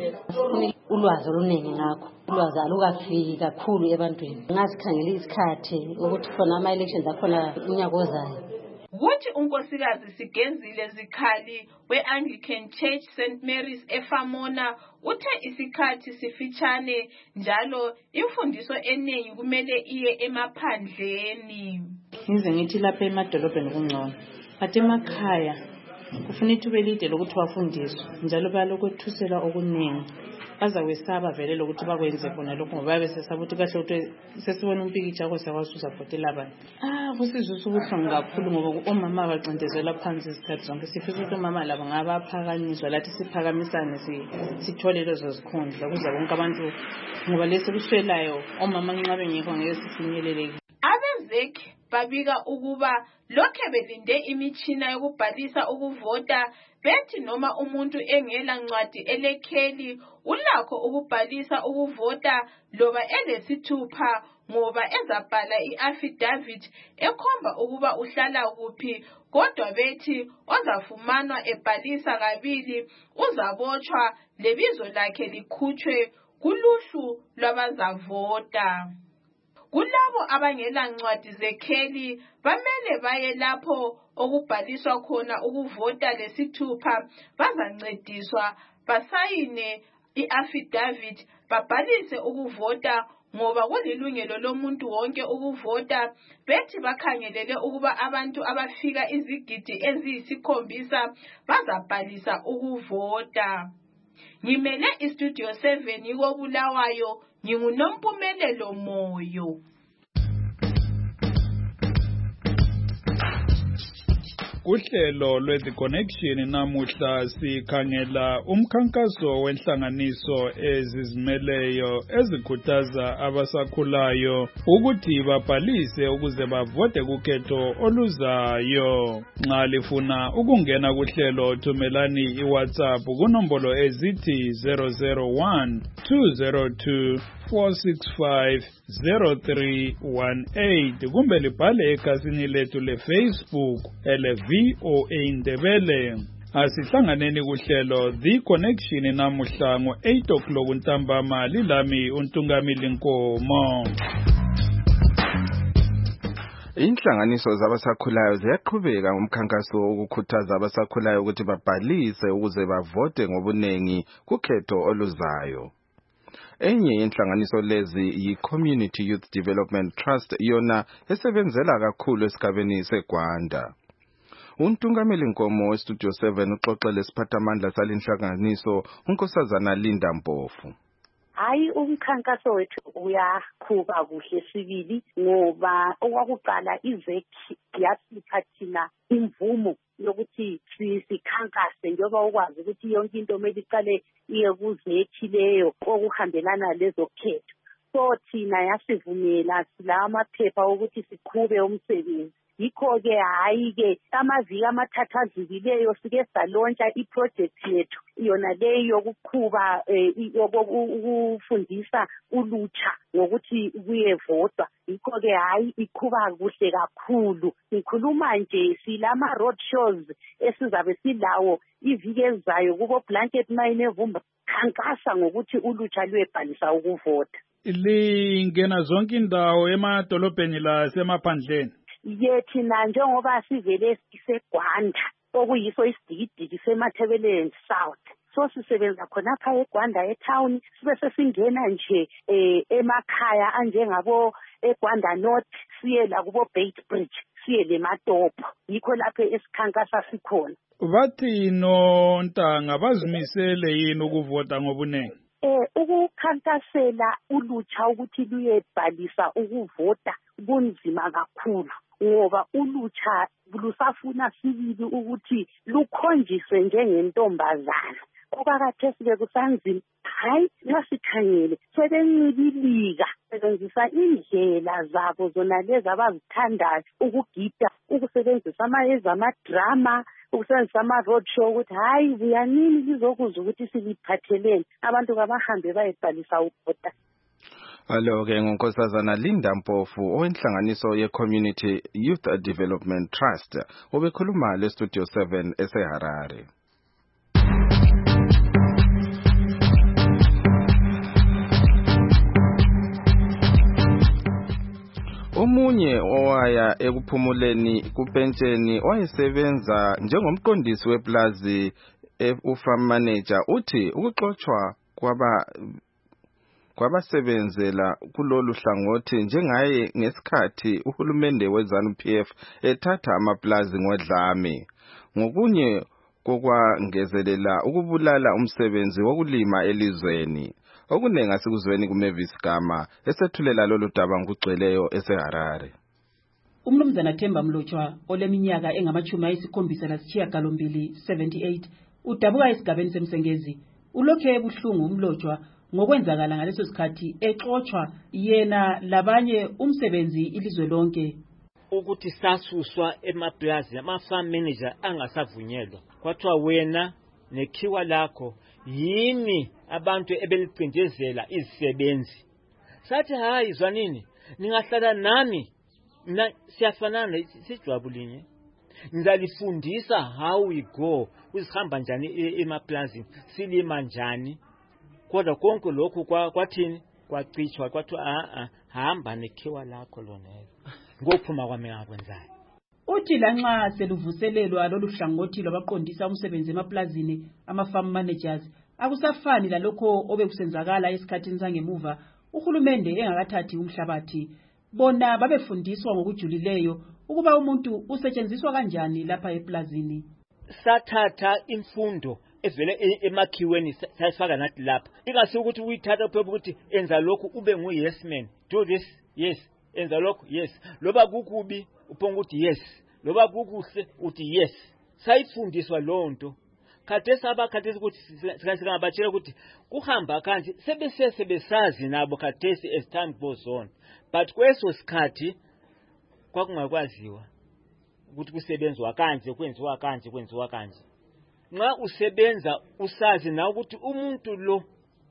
Ulwazi oluningi ngakho. Ulwazi alukafiki kakhulu ebantwini. Ngasikhangela isikhathi ukuthi khona ama elections akhona unyaka ozayo. Kuthi unkosikazi Sigenzile Zikhali we-Anglican Church Saint Mary's eFamona uthe isikhathi sifitshane njalo imfundiso eningi kumele iye emaphandleni. Ngize ngithi lapha emadolobheni kungcono. Ate emakhaya kufuna ithuba elide lokuthi wafundiswe njalo bayalokwethusela okuningi bazakwesaba vele lokuthi bakwenze khona lokho ngoba besesaba ukuthi kahle ukuthi sesibona umpikitsha kwase kwasusaphotela abantu. Ah kusizwe ubuhlungu kakhulu ngoba omama baqindezela phansi isikhathi zonke sifisa ukuthi omama labo ngabaphakanyiswa lathi siphakamisane sithole lezo zikhundla kuze bonke abantu ngoba lesikuswelayo omama nxa bengekho ngeke sifinyelele. AbeZEC babika ukuba lokhe belinde imitshina yokubhalisa ukuvota bethi noma umuntu engela ncwadi elekheli ulakho ukubhalisa ukuvota loba elesithupha ngoba ezabhala i-affidavit ekhomba ukuba uhlala kuphi kodwa bethi ozafumanwa ebhalisa kabili uzabotshwa lebizo lakhe likhutshwe kuluhlu lwabazavota. Kulabo abangela ncwadi zekheli bamele baye lapho okubhaliswa khona ukuvota lesithupha bazancediswa basayine i-affidavit babhalise ukuvota ngoba kulilungelo lomuntu wonke ukuvota bethi bakhangelele ukuba abantu abafika izigidi eziyisikhombisa bazabhalisa ukuvota. Ngimele iStudio seven yikoBulawayo nginguNompumelelo Moyo. Uhlelo lweThe Connection namuhla sikhangela umkhankaso wenhlanganiso ezizimeleyo ezikhuthaza abasakhulayo ukuthi babhalise ukuze bavote kukhetho oluzayo. Nxa lifuna ukungena kuhlelo thumelani iWhatsApp kunombolo ezithi zero zero one two zero two four six five zero three one eight kumbe libhale ekhasini lethu leFacebook ele V O A Ndebele. Asihlanganeni kuhlelo The Connection namuhla ngo eight o'clock ntambama lilami uNtungamili Nkomo. Inhlanganiso zabasakhulayo ziyaqhubeka ngomkhankaso wokukhuthaza abasakhulayo ukuthi babhalise ukuze bavote ngobunengi kukhetho oluzayo. Enye inhlanganiso lezi yi-Community Youth Development Trust yona esebenzela kakhulu esigabeni seGwanda. Untungameli Nkomo weStudio seven uxoxele isiphathamandla salenhlanganiso uNkosazana Linda Mpofu. Hayi umkhankaso wethu uyaqhuba kuhle sibili ngoba okwakuqala iZEC yasipha thina imvumo yokuthi sikhankase njengoba ukwazi ukuthi yonke into kumele iqale iye kuZEC leyo okuhambelana lezokhetho. So thina yasivumela sila amaphepha ukuthi siqhube umsebenzi yikho-ke hhayi-ke amaviki amathathu adlulileyo sike salontsha iprojekthi yethu yona leyi yokuqhuba um ukufundisa ulutsha ngokuthi kuyevotwa. Yikho-ke hhayi iqhuba kuhle kakhulu. Ngikhuluma nje silama-road shows esizabe silawo iviki ezayo kubo Blanket Mine eVumba, khankasa ngokuthi ulutsha luyebhalisa ukuvota. Lingena zonke indawo emadolobheni lasemaphandleni. Yethina njengoba sivele siseGwanda okuyiso isidikidiki seMatabeleland South, so sisebenza khonapha eGwanda etown, sibe sesingena nje eh emakhaya anjengabo eGwanda North, siye la kubo Beitbridge, siye leMatopo. Yikho lapho esikhankasa sikhona. Bathi noNtanga bazimisele yini ukuvota ngobunengi? Eh ukukhankasela ulutsha ukuthi luyebhalisa ukuvota kunzima kakhulu, ngoba ulutsha lusafuna sibili ukuthi lukhonjiswe njengentombazana. Okwakhathesi-ke kusanzima, hayi nasikhangele sebencibilika sebenzisa indlela zabo zona lezi abazithandayo ukugida, ukusebenzisa amayeza amadrama, ukusebenzisa ama-road show ukuthi hayi buyanini lizokuzwa ukuthi siliphatheleni. Abantu kabahambe bayebhalisa ukuvota. Alo-ke ngunkosazana Linda Mpofu owenhlanganiso ye-Community Youth Development Trust obekhuluma le-Studio seven eseHarare. Omunye owaya ekuphumuleni kupentsheni owayesebenza njengomqondisi weplazi ufarm manager uthi ukuxoxwa kwaba kwabasebenzela kulolu hlangothi njengaye ngesikhathi uhulumende weZANU-P F ethatha amaplazi ngodlame. Ngokunye kokwangezelela ukubulala umsebenzi wokulima elizweni. Okunenga sikuzweni kuMavis Gama esethulela lolu daba ngugcweleyo eseHarare. Umnumzana Themba Mlotshwa oleminyaka engamachumi ayisikhombisa lasishiyagalombili seventy-eight udabuka esigabeni semsengezi. Ulokhe ebuhlungu umlotshwa ngokwenzakala ngaleso sikhathi exoxwa yena labanye umsebenzi ilizwe lonke. Ukuthi sasuswa emaplazi ama-farm manager angasavunyelwa. Kwathiwa wena nekhiwa lakho yini abantu ebelicindezela izisebenzi. Sathi hayi zwanini ningahlala nami na siyafanana sijwabulinye. Ngizalifundisa how we go, uzihamba njani emaplazini, silima njani. Kodwa konke lokhu kwathini kwacithwa kwathi a a hamba nekhiwa lakho lonelo. Ngophuma kwami ngakwenzayo. Uthi lanxa seluvuselelwa lolu hlangothi lwabaqondisa umsebenzi emaplazini ama-farm managers akusafani lalokho obekusenzakala esikhathini sangemuva uhulumende engakathathi umhlabathi. Bona babefundiswa ngokujulileyo ukuba umuntu usetshenziswa kanjani lapha eplazini. Sathatha imfundo evele emakhiweni sayifaka nathi lapha. Ingasi ukuthi uyithatha phepha ukuthi enza lokhu ube ngu yes man. Do this, yes. Enza lokhu, yes. Loba kukubi uphonga ukuthi yes. Loba kukuhle uthi yes. Sayifundiswa lonto. Khathesi abakhathesi ukuthi singabatshela ukuthi kuhamba kanje sebese sebesazi nabo khathesi as time goes on. But kweso sikhathi kwakungakwaziwa ukuthi kusebenzwa kanje kwenziwa kanje kwenziwa kanje. Nxa usebenza usazi na ukuthi umuntu lo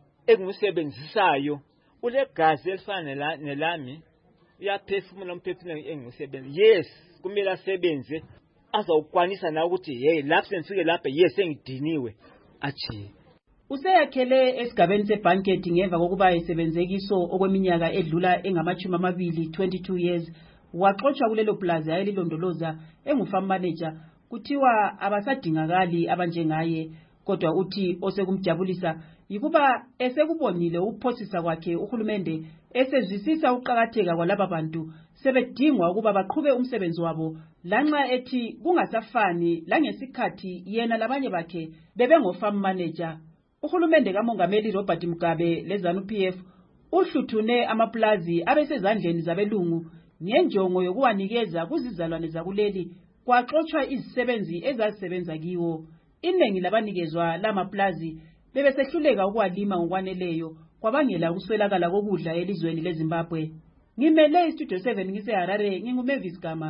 engusebenzisayo ulegazi elifana nelami uyaphefumula umphefumulo engusebenzi. Yes, kumele asebenze azawukwanisa na ukuthi hey lapho senifike lapha yes engidiniwe achi. Useyakhele esigabeni seBlanket ngemva kokuba esebenzekiso okweminyaka edlula engamachumi amabili twenty-two years. Waxoxwa kulelo plaza ayelilondoloza engufarm manager kuthiwa abasadingakali abanjengaye, kodwa uthi osekumjabulisa yikuba esekubonile ukuphosisa kwakhe uhulumende esezwisisa uqhakatheka kwalaba bantu sebedingwa ukuba baqhube umsebenzi wabo, lanxa ethi kungasafani langesikhathi yena labanye bakhe bebengofarm manager. Uhulumende kaMongameli Robert Mugabe leZANU-P F uhluthune amaplazi abesezandleni zabelungu ngenjongo yokuwanikeza kuzizalwane zakuleli kwaxoxwa izisebenzi ezazisebenza kiwo. Iningi labanikezwa lamaplazi bebesehluleka ukuwalima ngokwaneleyo kwabangela ukuswelakala kokudla elizweni leZimbabwe. Ngimele iStudio seven ngiseHarare, nginguMavis Gama.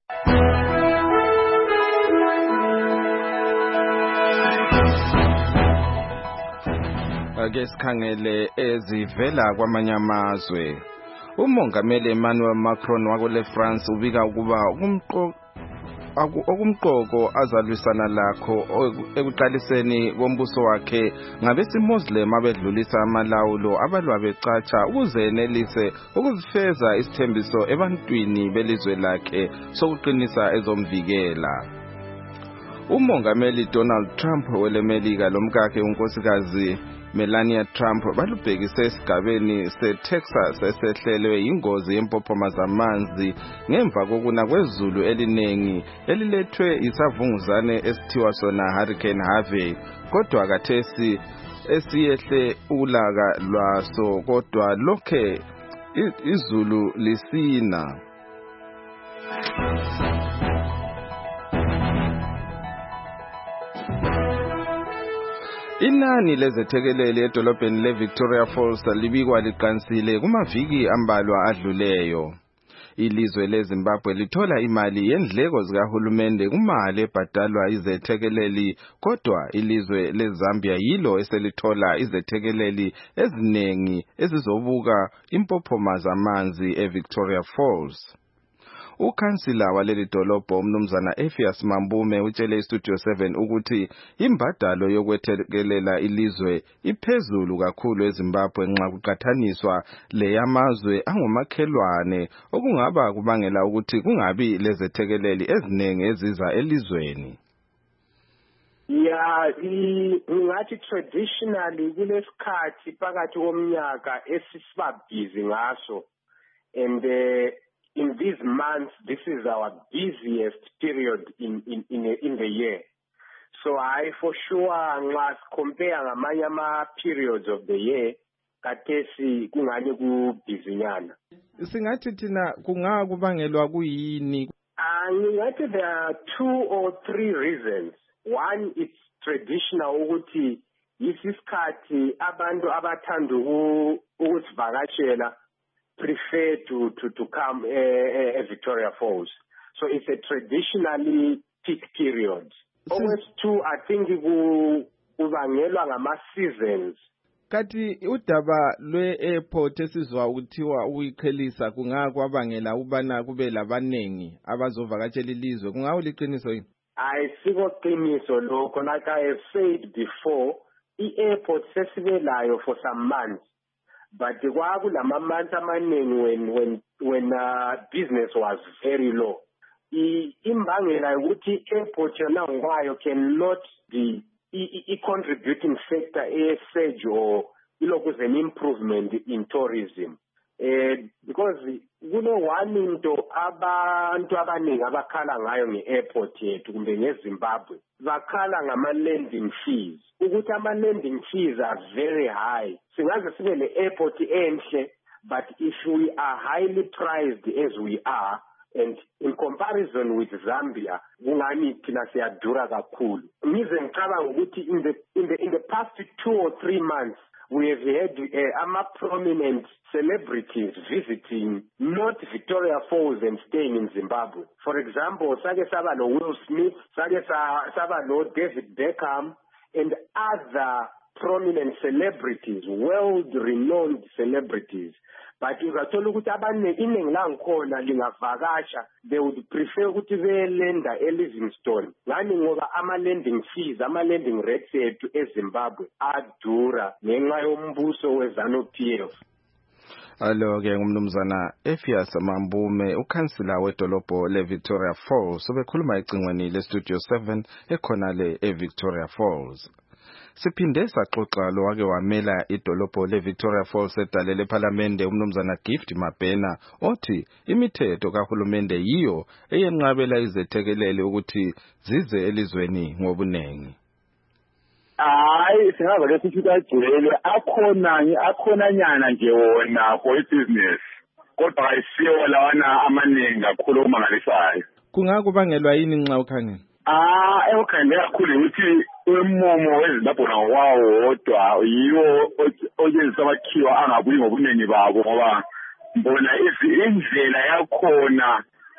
Ake sikhangele ezivela kwamanye amazwe. Umongameli Emmanuel Macron wakule France ubika ukuba umqo okumqoko azalwisana lakho ekuqaliseni kombuso wakhe ngabesimoslim abedlulisa amalawulo abalwa becatsha ukuze enelise ukuzifeza isithembiso ebantwini belizwe lakhe sokuqinisa ezomvikela. Umongameli Donald Trump welemelika lomkakhe unkosikazi Melania Trump balubhekise esigabeni seTexas esehlelwe ingozi yempophoma zamanzi ngemva kokuna kwezulu elinengi elilethwe isavunguzane esithiwa sona Hurricane Harvey, kodwa kathesi esiyehle ulaka lwaso kodwa lokhe izulu lisina. Inani lezethekeleli edolobheni leVictoria Falls libikwa liqansile kumaviki ambalwa adluleyo. Ilizwe leZimbabwe lithola imali yendleko zikahulumende kumali ebhadalwa izethekeleli, kodwa ilizwe leZambia yilo eselithola izethekeleli eziningi ezizobuka impophoma zamanzi eVictoria Falls. Ukhansila waleli dolobho umnumzana Ephias Mambume utshele iStudio seven ukuthi imbadalo yokwethekelela ilizwe iphezulu kakhulu eZimbabwe nxa kuqathaniswa leyamazwe angomakhelwane, okungaba kubangela ukuthi kungabi lezethekeleli eziningi eziza elizweni. Ya, ngathi traditionally kulesikhathi phakathi komnyaka esisiba busy ngaso, and uh, in these months, this is our busiest period in in in, in the year. So I for sure must compare ngamanye ama periods of the year kathesi kungani ku busy nyana. Singathi thina kunga kubangelwa kuyini? Ah, ngathi there are two or three reasons. One, it's traditional ukuthi isikhathi abantu abathanda ukusivakashela prefer to to to come uh, uh, Victoria Falls. So it's a traditionally peak period. Always two, I think kubangelwa ngama seasons. Kati udaba lwe-airport esizwa ukuthiwa ukuyikhelisa kungakwabangela ubana kube labanengi abazovakatshela ilizwe, kungawuliqiniso yini? Ayisiko qiniso lokho, like I have said before, i-airport sesibelayo for some months. But kwakulama months amaningi when when when uh, business was very low. Imbangela ukuthi airport yona ngwayo cannot be a contributing factor a surge or ilokuze an improvement in tourism. Uh, because kuno one into abantu abaningi abakhala ngayo nge-airport yethu kumbe ngeZimbabwe bakhala ngama-landing fees, ukuthi ama-landing fees are very high. Singaze sibe ne-airport enhle, but if we are highly priced as we are, and in comparison with Zambia, kungani thina siyadura kakhulu. Ngize ngicabanga ukuthi in the in the in the past two or three months we have had uh, ama prominent celebrities visiting not Victoria Falls and staying in Zimbabwe. For example, sake saba no Will Smith, sake saba no David Beckham, and other prominent celebrities, world-renowned celebrities. But uzathola ukuthi abane iningi langikhona lingavakasha, they would prefer ukuthi belenda eLivingstone. Ngani ngoba ama-landing fees, ama-landing rates ethu eZimbabwe adura ngenxa yombuso weZanu-P F. Alo-ke ngumnumzana Ephias Mambume, ukhansila wedolobho leVictoria Falls, ubekhuluma ecingweni leStudio seven ekhona le eVictoria Falls. Siphinde saxoxa lo wake wamela idolobho leVictoria Falls edalele eParliament umnumzana Gift Mabhena othi imithetho kahulumende yiyo eyenqabela izethekeleli ukuthi zize elizweni ngobunengi. Hayi, singabe lesithi kagcwele akhona akhona nyana nje wona for business, kodwa ayisiyo lawana amaningi kakhulu omangalisayo. Kungakubangelwa yini nxa ukhangela? Ah, ekukhangela kakhulu ukuthi umomo weZimbabwe wawo wodwa yiwo oyenza abakhiwa angabuyi ngobunengi babo, ngoba mbona indlela yakhona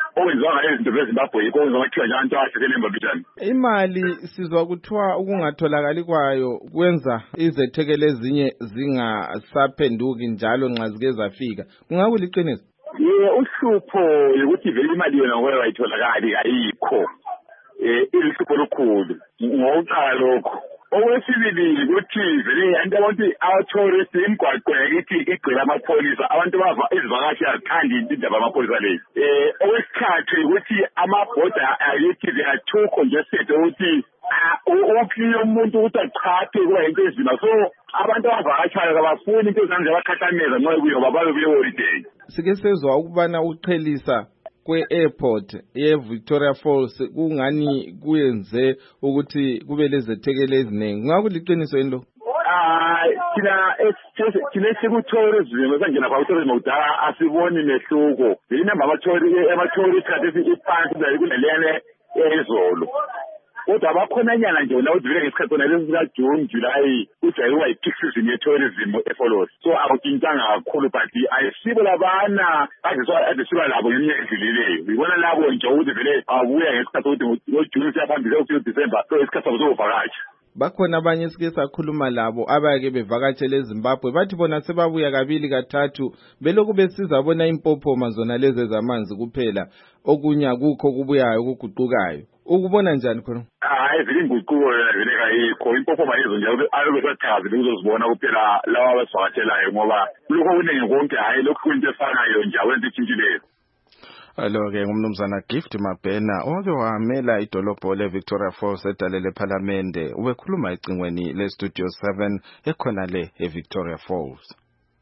okwenziwa ngale zinto bezimbabwe yikho okwenziwa ngathiwa nje abantu abahlekele embabitshani. Imali sizwa kuthiwa ukungatholakali kwayo kwenza izethekele ezinye zingasaphenduki njalo nxa zike zafika. Kungakuliqiniso? Ye uhlupho ukuthi vele imali yona ngoba ayitholakali ayikho. Eh ihlupho lokhulu. Ngokuqala lokho. Okwesibili ukuthi vele abantu abantu abathorist imigwaqo yakithi igcwele amapholisa abantu bava izivakashi azithandi indaba amapholisa lezi. Eh okwesithathu ukuthi amabhoda ayithi they are too congested ukuthi ukufika umuntu ukuthi achaphe kuba into ezima so abantu abavakashayo abafuni into ezanje abakhathameza nxa kuyoba babe kule holiday. Sike sezwa ukubana uqhelisa kwe-airport ye-Victoria Falls kungani kuyenze ukuthi kube lezethekele eziningi. Kungakuliqiniso yini lo? Hayi thina thina sikutourism esangena kwa tourism udala asiboni mehluko. Inamba abathori abathori isikhathi iphansi la kunelene ezolo. Kodwa bakhona nyana nje la udlule ngesikhathi sona lesi sika June July ujayiwa i-peak season ye-tourism efollows. So awuthintanga kakhulu but ayisibo labana adisiba labo ngeminyaka edlulileyo. Ngibona labo nje ukuthi vele abuya ngesikhathi ukuthi ngoJune siyaphambili ukuthi December so isikhathi sabo sokuvakasha. Bakhona abanye esike sakhuluma labo abayake bevakatshele eZimbabwe bathi bona sebabuya kabili kathathu belokhu besiza bona impophoma zona lezi zamanzi kuphela okunya kukho kubuyayo kuguqukayo. Ukubona njani khona? Hayi vele inguquko vele kayikho impophoma yezo nje alobe sathazi ukuzozibona kuphela lawa abasivakatshelayo ngoba lokho kuningi konke hayi lokho into efanayo nje awenza itshintshileyo. Alo-ke ngumnumzana Gift Mabhena owake wamela idolobho le-Victoria Falls edalele ephalamende ubekhuluma ecingweni le-Studio seven ekhona le e-Victoria Falls.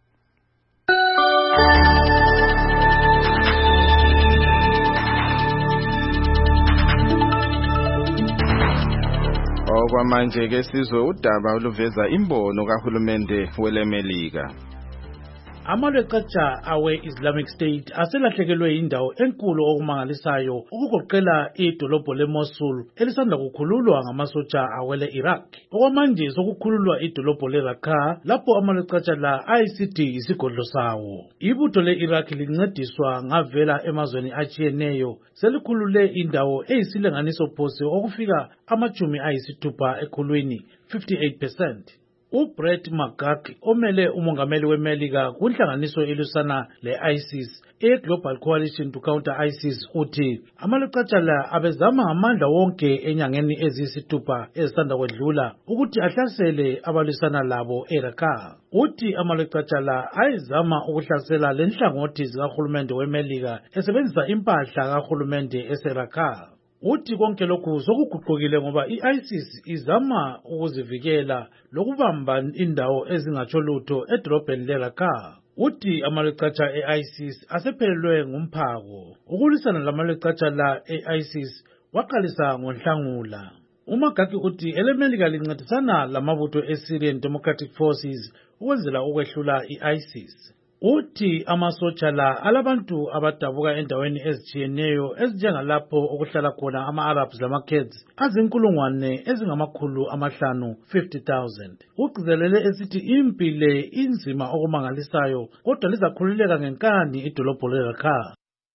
Okwamanje-ke sizwe udaba oluveza imbono kahulumende welemelika. Amalwekatsha awe-Islamic State aselahlekelwe indawo enkulu okumangalisayo ukugoqela idolobho le-Mosul elisanda kukhululwa ngamasotsha awele-Iraq. Okwamanje sokukhululwa idolobho le-Raqqa lapho amalwekatsha la ayisithi isigodlo sawo. Ibutho le-Iraq lincediswa ngavela emazweni atshiyeneyo selikhulule indawo eyisilinganiso phose okufika amajumi ayisithupha ekhulwini fifty-eight percent. uBrett McGurk omele umongameli weMelika kunhlanganiso elusana le-ISIS e-Global Coalition to Counter ISIS uthi amalwekatsha la abezama ngamandla wonke enyangeni eziyisithupha ezisanda kwedlula ukuthi ahlasele abalwisana labo eRaqqa. Uthi amalwekatsha la ayizama ukuhlasela lenhlangothi zikahulumende weMelika esebenzisa impahla kahulumende eseRaqqa. Uthi konke lokhu sokuguqukile ngoba i-ISIS izama ukuzivikela lokubamba indawo ezingatsho lutho edolobheni leRaqqa. Uthi amalwekatsha e-ISIS asephelelwe ngumphako. Ukulwisana lamalwekatsha la e-ISIS waqalisa ngoNhlangula. uMagaki uthi elemelika lincedisana lamabutho e-Syrian Democratic Forces ukwenzela ukwehlula i-ISIS. Uthi amasotsha la alabantu abadabuka endaweni ezitshiyeneyo ezinjengalapho okuhlala khona ama-Arabs lama-Kurds azinkulungwane ezingamakhulu amahlanu fifty thousand. Ugcizelele esithi impi le inzima okumangalisayo kodwa lizakhululeka ngenkani idolobho leRaqqa.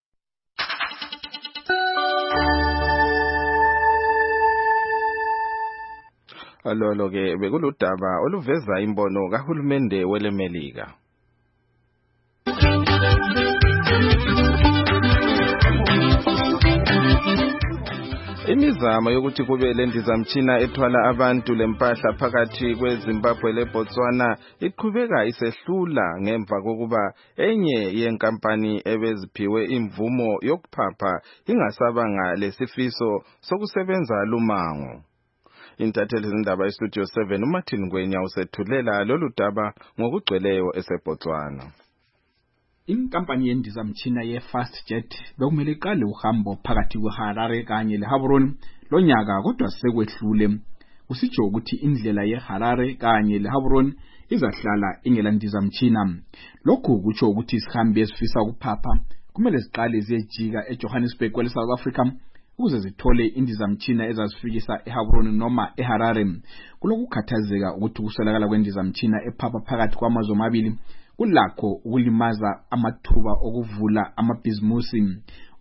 Alolo-ke bekuludaba oluveza imbono kahulumende welemelika. Imizamo yokuthi kube lendizamtshina ethwala abantu lempahla phakathi kweZimbabwe leBotswana iqhubeka isehlula ngemva kokuba enye yenkampani ebeziphiwe imvumo yokuphapha ingasabanga lesifiso sokusebenza lumango. Intatheli zindaba eStudio seven uMartin Ngwenya usethulela lolu daba ngokugcweleyo eseBotswana. Inkampani yendizamtshina ye-FastJet bekumele iqale uhambo phakathi kweHarare kanye leHaburoni lonyaka kodwa sekwehlule. Kusitsho ukuthi indlela yeHarare kanye leHaburoni izahlala ingelandizamtshina. Lokhu kutsho ukuthi isihambi esifisa ukuphapha kumele siqale ziyejika eJohannesburg kwele-South Africa ukuze zithole indizamtshina ezazifikisa eHaburoni noma eHarare. Kulokukhathazeka ukuthi ukuswelakala kwendizamtshina ephapha phakathi kwamazwe amabili kulakho ukulimaza amathuba okuvula amabhizimusi.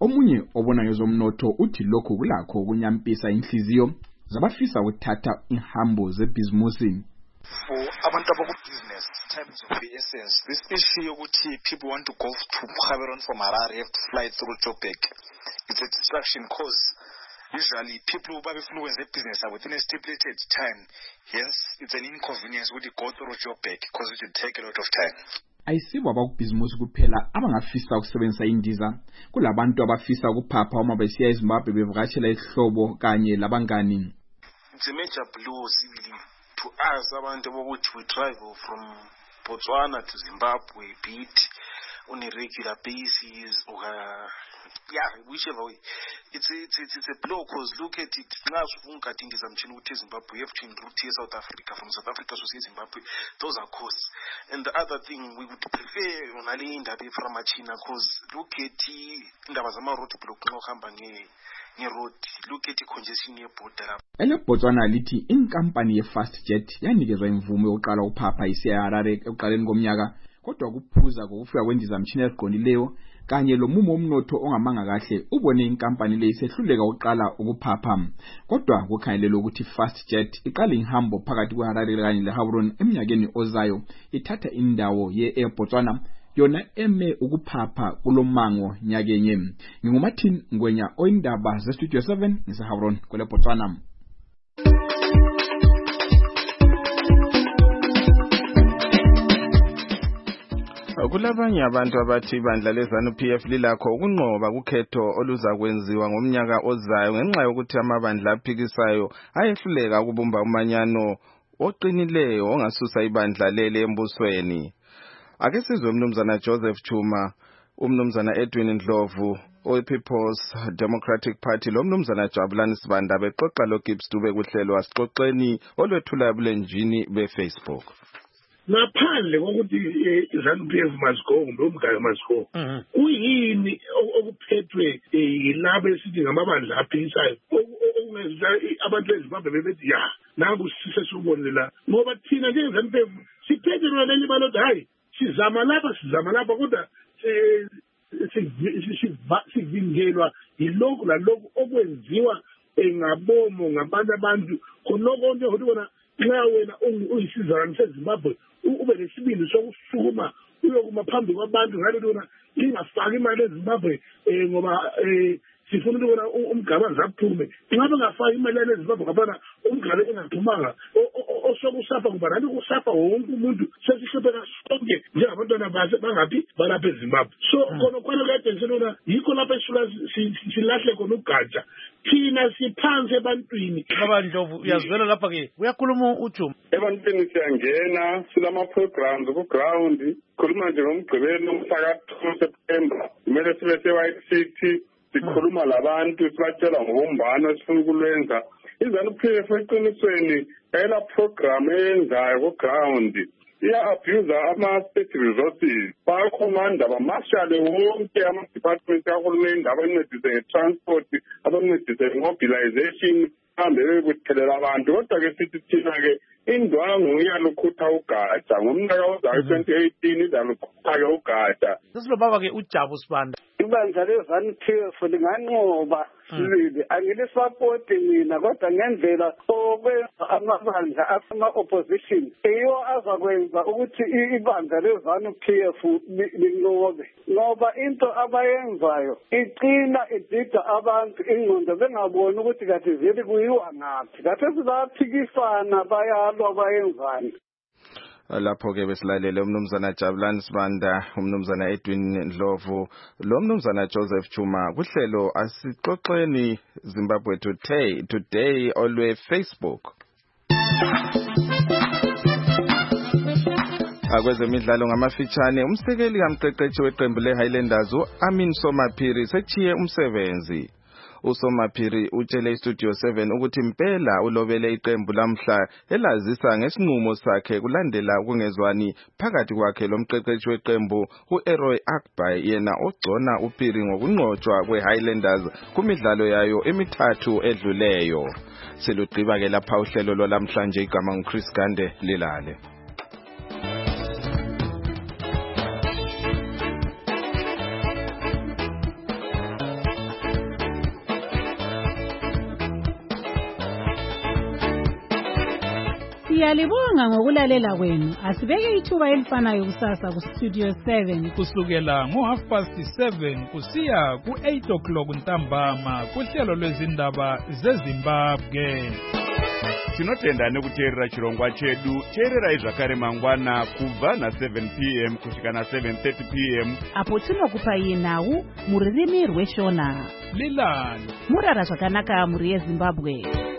Omunye obona ngezomnotho uthi lokho kulakho ukunyampisa inhliziyo zabafisa ukuthatha inhambo zebhizimusi. For abantu abaku-business, times of the essence. This issue yokuthi people want to go to Gaborone from Harare, have to fly through Joburg. It's a distraction because usually people who bafuna ukwenza business within a stipulated time. Hence, it's an inconvenience when you go through Joburg because it will take a lot of time. Ayisibo abakubhizimusi kuphela abangafisa ukusebenzisa indiza, kulabantu abafisa ukuphapha uma besiya eZimbabwe bevakashela ihlobo kanye labangani. It's a major blow civili to us abantu bokuthi we travel from Botswana to Zimbabwe beat on a regular basis or uh, yeah, whichever way. It's a, it's a, it's a blow because look at it. Now, Zimbabwe, you have to enroute South Africa from South Africa to Zimbabwe. Those are costs. And the other thing we would prefer on a land from China because look at the road block no road. Look at the congestion near border. Ele Botswana lithi inkampani ye FastJet yanikezwa imvume yokuqala ukuphapha isiya Harare ekuqaleni komnyaka, kodwa kuphuza kokufika kwendizamtshini eziqondileyo kanye lomumo omnotho ongamanga kahle ubone inkampani le isehluleka ukuqala ukuphapha. Kodwa kukhangelelwe ukuthi FastJet iqala inhambo phakathi kweHarare kanye leGaborone eminyakeni ozayo, ithatha indawo ye-Air Botswana yona eme ukuphapha kulomango nyakenye. NginguMartin Ngwenya oyindaba ze Studio seven ngeGaborone kwele Botswana. Kulabanye abantu abathi ibandla leZANU-P F lilakho ukunqoba kukhetho oluzakwenziwa ngomnyaka ozayo ngenxa yokuthi amabandla aphikisayo ayehluleka ukubumba umanyano oqinileyo ongasusa ibandla lele embusweni. Ake sizwe umnumzana Joseph Chuma, umnumzana Edwin Ndlovu owe-People's Democratic Party lo mnumzana Jabulani Sibanda bexoxa lo Gibbs Dube kuhlelo asixoxeni olwethula ebulenjini be-Facebook. Ngaphandle kokuthi iZANU-P F must go kumbe umgaya must go, kuyini okuphethwe yilabo esithi ngamabandla aphikisayo okungenza abantu beZimbabwe bebethi ya nangu sisesubonile la, ngoba thina njengeZANU-P F siphethe lona leli balothi hayi sizama lapha sizama lapha kodwa sivingelwa yilokhu lalokhu okwenziwa ngabomo ngabantu abantu khonoko nje ukuthi bona nxa wena uyisizana seZimbabwe ube lesibili sokusukuma uyokuma phambi kwabantu ngale lona ingafaki imali eZimbabwe ngoba sifuna ukubona umgaba zaphume ngabe ngafaki imali eZimbabwe ngabana umgaba engaphumanga osokusafa kuba nani kusafa wonke umuntu sesihlopheka sonke njengabantwana base bangaphi balapha eZimbabwe. So khona khona kade ngisona yikho lapha esula silahle khona ugatsha thina siphansi ebantwini abandlovu. Uyazwela lapha ke uyakhuluma uJuma ebantwini siyangena silama programs ku ground khuluma nje ngomgqibelo umhla ka September kumele sibe se-White City sikhuluma labantu sibatshela ngobumbano esifuna ukulwenza. iZANU-P F eqinisweni ela program eyenzayo ku ground iya-abuse ama-state resources, bayakhomanda bamashale wonke ama-department kahulumeni abancedise nge-transport, abancedise nge-mobilization, hambe bekuthelela abantu. Kodwa-ke sithi thina-ke indwangu iyalukhutha ugatsha ngomnyaka ozayo twenty eighteen izalukhutha-ke ugatsha. Sesilobaba-ke uJabu Sibanda. Ibandla leZANU-P F linganqoba sibili, angilisapoti mina kodwa ngendlela okwenza amabandla ama-opposition iyo azakwenza ukuthi ibandla leZANU-P F linqobe, ngoba into abayenzayo igcina idida abantu ingqondo bengaboni ukuthi kathi vele kuyiwa ngaphi, kathi sibaphikisana bayalwa bayenzani. Lapho ke besilalele umnumzana Jabulani Sibanda, umnumzana Edwin Ndlovu, lo mnumzana Joseph Chuma kuhlelo asixoxeni Zimbabwe Today today olwe Facebook. Akwezemidlalo ngamafitshane, umsekeli kamqeqeshi weqembu leHighlanders uAmin Somaphiri sechiye umsebenzi. uSomaphiri utshele iStudio seven ukuthi impela ulobele iqembu lamhla elazisa ngesinqumo sakhe kulandela ukungezwani phakathi kwakhe lomqeqeshi weqembu uEroy Akbay yena ogcona uPhiri ngokunqotshwa kweHighlanders kumidlalo yayo emithathu edluleyo. Selugqiba ke lapha uhlelo lwalamhlanje igama nguChris Gande lilale. Siyalibonga ngokulalela kwenu. Asibeke ithuba elifanayo kusasa ku Studio seven kusukela ngo half past seven kusiya ku eight o'clock ntambama kuhlelo lwezindaba zeZimbabwe. Tinotenda nekuteerera chirongwa chedu. Teererai zvakare mangwana kubva na seven p m kusvika na seven thirty p m apo tinokupai nhau muririmi rweshona. Lilani murara zvakanaka muri yeZimbabwe.